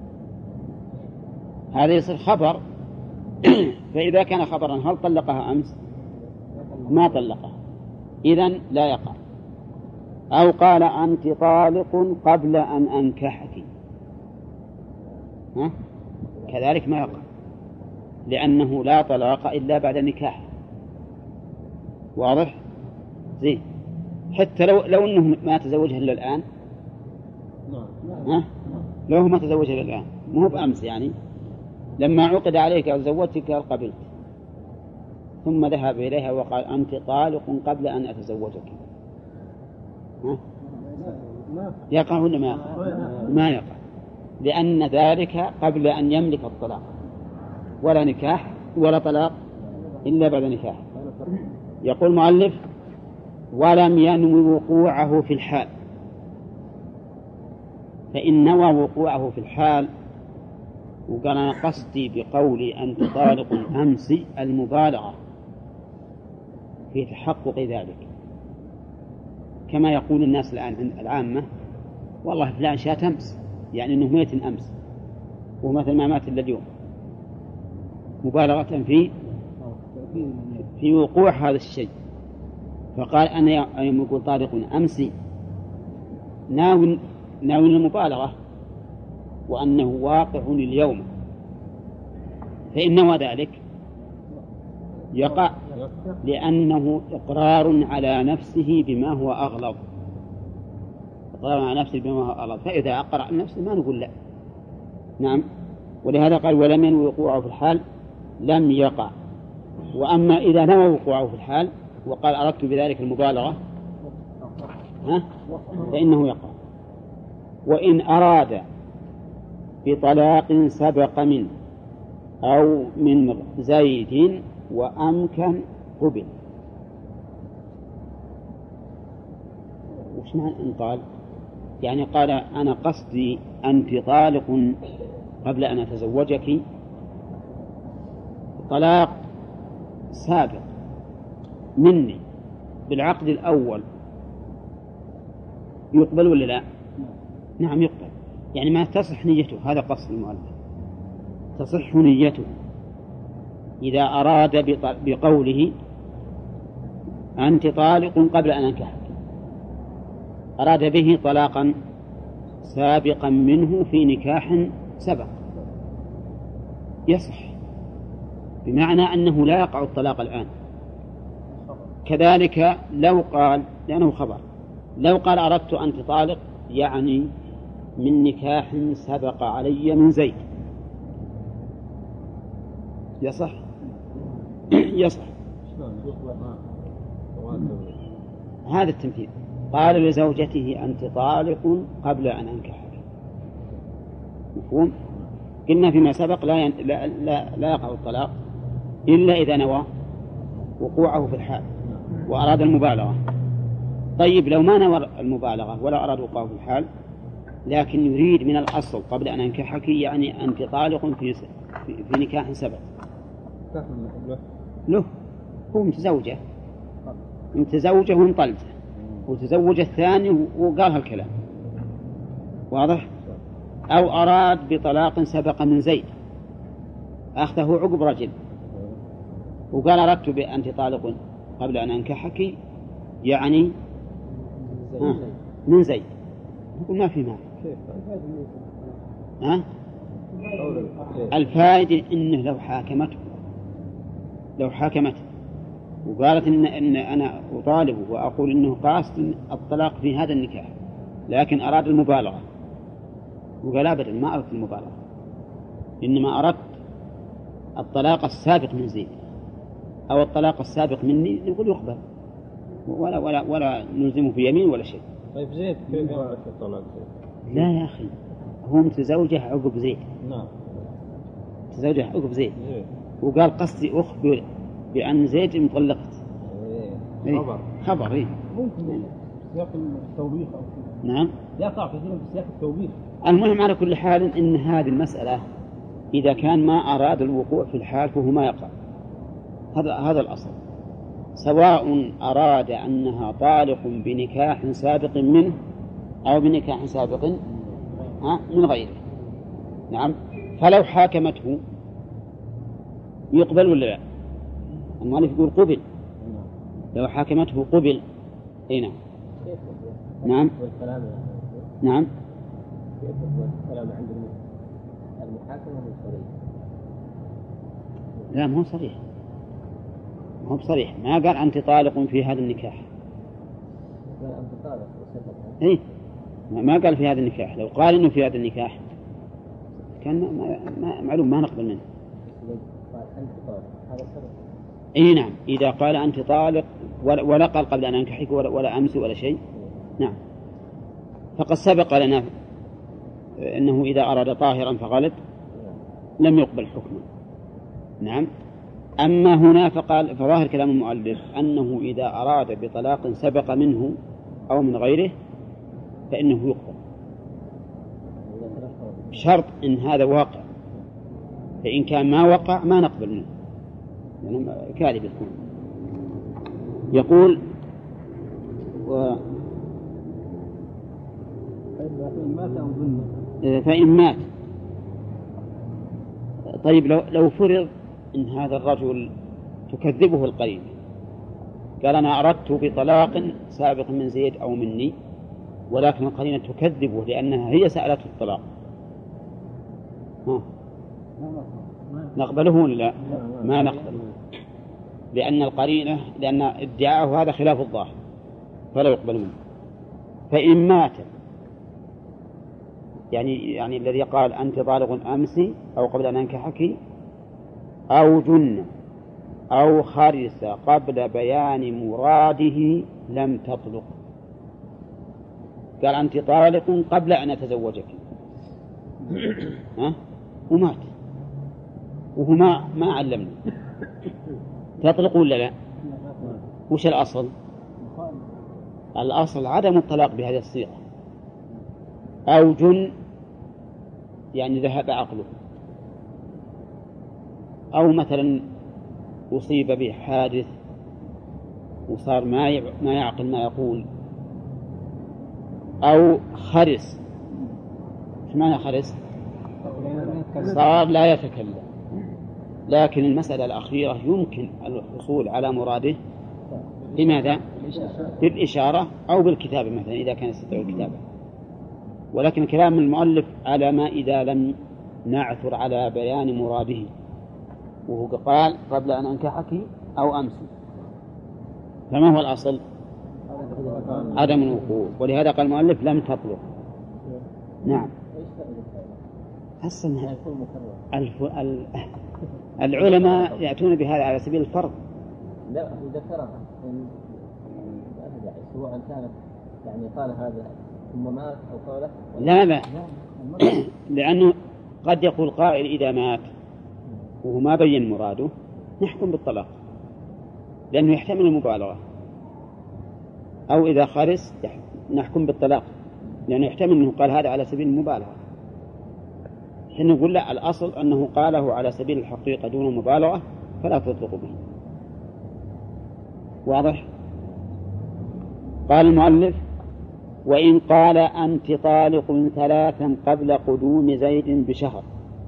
[SPEAKER 1] هذا يصير خبر. فإذا كان خبرا هل طلقها أمس؟ ما طلقها، إذن لا يقع. أو قال أنت طالق قبل أن أنكحك، كذلك ما يقع، لأنه لا طلاق إلا بعد النكاح. واضح؟ زين. حتى لو أنه ما تزوجها إلا الآن، لو ما تزوجها إلا الآن مو بأمس، يعني لما عقد عليك أو زوجتك قبلت، ثم ذهب إليها وقال أنت طالق قبل أن أتزوجك، يقع ولا ما يقع؟ ما يقع، لأن ذلك قبل أن يملك الطلاق، ولا نكاح ولا طلاق إلا بعد نكاح. يقول المؤلف ولم ينوي وقوعه في الحال، فإن نوى وقوعه في الحال وقال أنا قصدي بقولي أنت طالق أمس المبالغة في تحقق ذلك، كما يقول الناس الآن عند العامة والله فلان شات أمس، يعني أنه ميت أمس، ومثل ما مات إلا اليوم، مبالغة في وقوع هذا الشيء. فقال أنا يوم يقول طالق أمس ناوي المبالغة وأنه واقع اليوم، فإن نوى ذلك يقع، لأنه إقرار على نفسه بما هو أغلظ، إقرار على نفسه بما هو أغلظ، فإذا أقر على نفسه ما نقول لا. نعم. ولهذا قال ولم ينوي وقوعه في الحال لم يقع. وأما إذا نوى وقوعه في الحال وقال أردت بذلك المبالغة فإنه يقع. وإن أراد بطلاق سبق منه أو من زيد وأمكن قبل. وش معنى إن قال؟ يعني قال أنا قصدي أنت طالق قبل أن أتزوجك، طلاق سابق مني بالعقد الأول، يقبل ولا لا؟ نعم يقبل، يعني ما تصح نيته، هذا قصد المؤلف، تصح نيته إذا أراد بقوله أنت طالق قبل أن أنكحك، أراد به طلاقا سابقا منه في نكاح سبق، يصح، بمعنى أنه لا يقع الطلاق الآن. كذلك لو قال، لأنه خبر، لو قال أردت أنت طالق يعني من نكاح سبق علي من زيد يصح؟ يصح. هذا التمثيل. قال لزوجته أنت طالق قبل أن أنكحك. مفهوم؟ قلنا فيما سبق لا يقع الطلاق إلا إذا نوى وقوعه في الحال وأراد المبالغة. طيب لو ما نوى المبالغة ولا أراد وقوعه في الحال لكن يريد من الأصل قبل أن أنكحك يعني أنت طالق في نكاح سبق له، هو متزوجه وانطلته وتزوج الثاني وقال هالكلام واضح. أو أراد بطلاق سبق من زيد أخذه عقب رجل وقال أردت بأنت طالق قبل أن أنكحك يعني من زيد، يقول ما في معنى. الفائدة إنه لو حاكمته وقالت إن أنا أطالبه وأقول إنه قاصد الطلاق في هذا النكاح لكن أراد المبالغة وقال أبدا ما أردت المبالغة إنما أردت الطلاق السابق من زيد أو الطلاق السابق مني، نقول يقبل ولا نلزمه بيمين ولا شيء.
[SPEAKER 2] طيب زيد كيف يعرف الطلاق زيد؟
[SPEAKER 1] لا يا أخي هو متزوجه عقب زيد.
[SPEAKER 2] نعم
[SPEAKER 1] متزوجه عقب زيد وقال قصدي أخبر بأن زيد مطلقت. خبر إيه؟
[SPEAKER 3] ممكن سياق التوبيخ أو كذا.
[SPEAKER 1] نعم
[SPEAKER 3] يقع كثيرا في سياق التوبيخ.
[SPEAKER 1] المهم على كل حال إن هذه المسألة إذا كان ما أراد الوقوع في الحال فهو ما يقع. هذا الأصل، سواء أراد أنها طالق بنكاح سابق منه أو بنكاح سابق من غيره. نعم. فلو حاكمته يقبل ولا لا؟ المؤلف يقول قبل. لو حاكمته قبل. أي نعم. نعم. نعم.
[SPEAKER 2] الكلام عند المحاكمة مو صريح.
[SPEAKER 1] لا مو صريح، ما هو بصريح. ما قال أنت طالق في هذا النكاح.
[SPEAKER 2] قال أنت طالق وسبب.
[SPEAKER 1] إيه ما قال في هذا النكاح. لو قال إنه في هذا النكاح كان معلوم ما نقبل منه.
[SPEAKER 2] قال أنت طالق هذا سبب.
[SPEAKER 1] إيه نعم. إذا قال أنت طالق ولا قال قبل أن أنكحك ولا أمس ولا شيء. نعم. فقد سبق لنا أنه إذا أراد طاهرا فغلط لم يقبل حكمه. نعم. أما هنا فقال فظاهر كلام المؤلف أنه إذا أراد بطلاق سبق منه أو من غيره فإنه يقبل بشرط إن هذا واقع، فإن كان ما وقع ما نقبل منه يعني كاذب يكون. يقول فإن مات. طيب لو فرض إن هذا الرجل تكذبه القرينة قال أنا أردت بطلاق سابق من زيد أو مني ولكن القرينة تكذبه لأنها هي سألته الطلاق، نقبله ولا لا؟ ما نقبله لأن القرينة لأن ادعاءه هذا خلاف الظاهر فلا يقبل منه. فإن مات يعني الذي قال أنت طالق أمس أو قبل أن أنكحك أو جن أو خرس قبل بيان مراده لم تطلق. قال أنت طالق قبل أن أتزوجك ومات وهو ما علمني تطلق ولا لا؟ وش الأصل؟ الأصل عدم الطلاق بهذه الصيغة. أو جن يعني ذهب عقله، أو مثلا أصيب به حادث وصار ما يعقل ما يقول، أو خرس. إيش معنى خرس؟ صار لا يتكلم. لكن المسألة الأخيرة يمكن الحصول على مراده لماذا؟ بالإشارة أو بالكتابة مثلا إذا كان يستطيع الكتابة. ولكن كلام المؤلف على ما إذا لم نعثر على بيان مراده، وهو قال قبل أن أنكحك أو أمس. فما هو الأصل؟ عدم الوقوع، ولهذا قال المؤلف لم تطلق. نعم. أصلا العلماء يأتون بهذا على سبيل الفرض.
[SPEAKER 2] لا إذا كره سواء كانت يعني قال هذا ثم مات أو قاله
[SPEAKER 1] لا لأنه قد يقول قائل إذا مات وهو ما بين مراده نحكم بالطلاق لأنه يحتمل المبالغة، أو إذا خرس نحكم بالطلاق لأنه يحتمل أنه قال هذا على سبيل المبالغة. حين نقول لا، الأصل أنه قاله على سبيل الحقيقة دون المبالغة فلا تطلق به. واضح؟ قال المؤلف وإن قال أنت طالق 3 قبل قدوم زيد بشهر.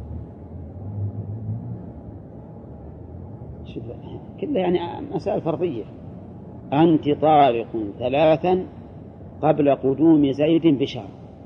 [SPEAKER 1] كلها يعني مسائل فرضية. أنت طالق 3 قبل قدوم زيد بشهر.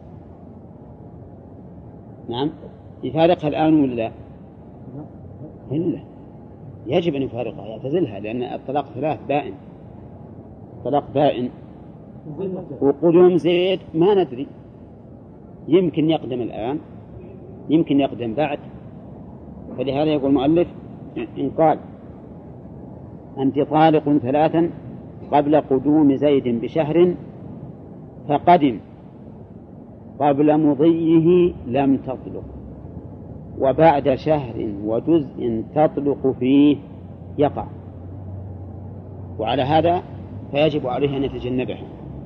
[SPEAKER 1] نعم، يفارقها الآن ولا لا؟ يجب أن يفارقها، يعتزلها، لأن الطلاق 3 بائن، طلاق بائن. وقدوم زيد ما ندري، يمكن يقدم الآن يمكن يقدم بعد، فلهذا يقول المؤلف إن قال أنت طالق 3 قبل قدوم زيد بشهر فقدم قبل مضيه لم تطلق، وبعد شهر وجزء تطلق فيه يقع، وعلى هذا فيجب عليه أن يتجنبه.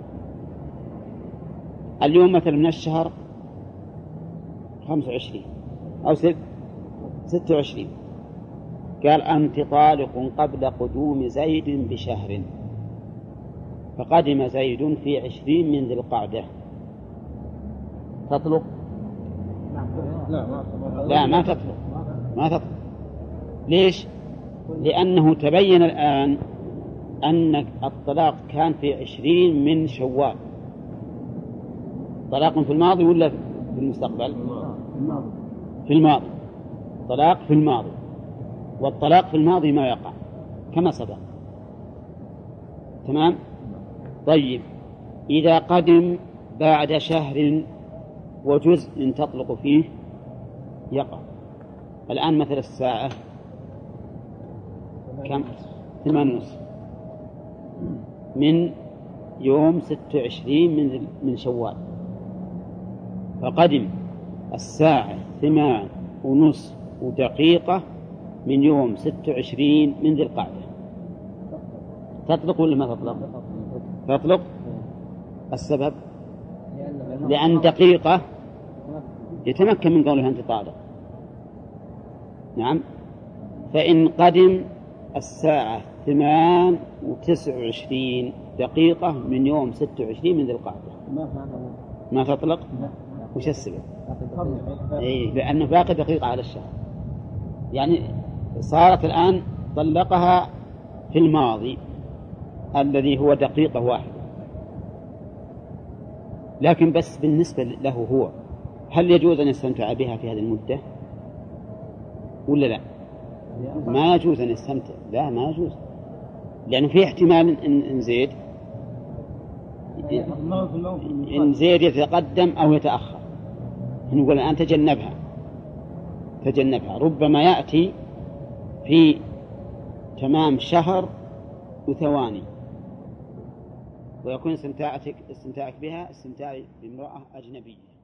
[SPEAKER 1] اليوم مثل من الشهر 25 أو 26 قال أنت طالق قبل قدوم زيد بشهر، فقدم زيد في 20 من ذي القعدة، تطلق؟ لا ما تطلق، ما تطلق. ليش؟ لأنه تبين الآن أن الطلاق كان في 20 من شوال. طلاق في الماضي ولا في المستقبل؟ في الماضي. طلاق في الماضي، والطلاق في الماضي ما يقع كما سبق. تمام؟ طيب، إذا قدم بعد شهر وجزء تطلق فيه يقع. الآن مثل الساعة كم؟ 8:30 من يوم 26 من شوال، فقدم الساعة 8:30 من يوم 26 من ذي القعدة، تطلق ولا ما تطلق؟ تطلق. السبب لأن دقيقة يتمكن من قولها أنت طالق. نعم. فإن قدم الساعة 28:29 من يوم 26 من ذي القعدة ما تطلق. وش السبب؟ لأنه باقي دقيقة على الشهر، يعني صارت الآن طلقها في الماضي الذي هو دقيقة واحدة، لكن بس بالنسبة له هو هل يجوز أن يستمتع بها في هذه المدة ولا لا؟ ما يجوز أن يستمتع، لا ما يجوز، لأنه في احتمال إن زيد يتقدم أو يتأخر. نقول الآن تجنبها، ربما يأتي في تمام شهر وثواني، ويكون استمتاعك بها استمتاع بامرأة أجنبية.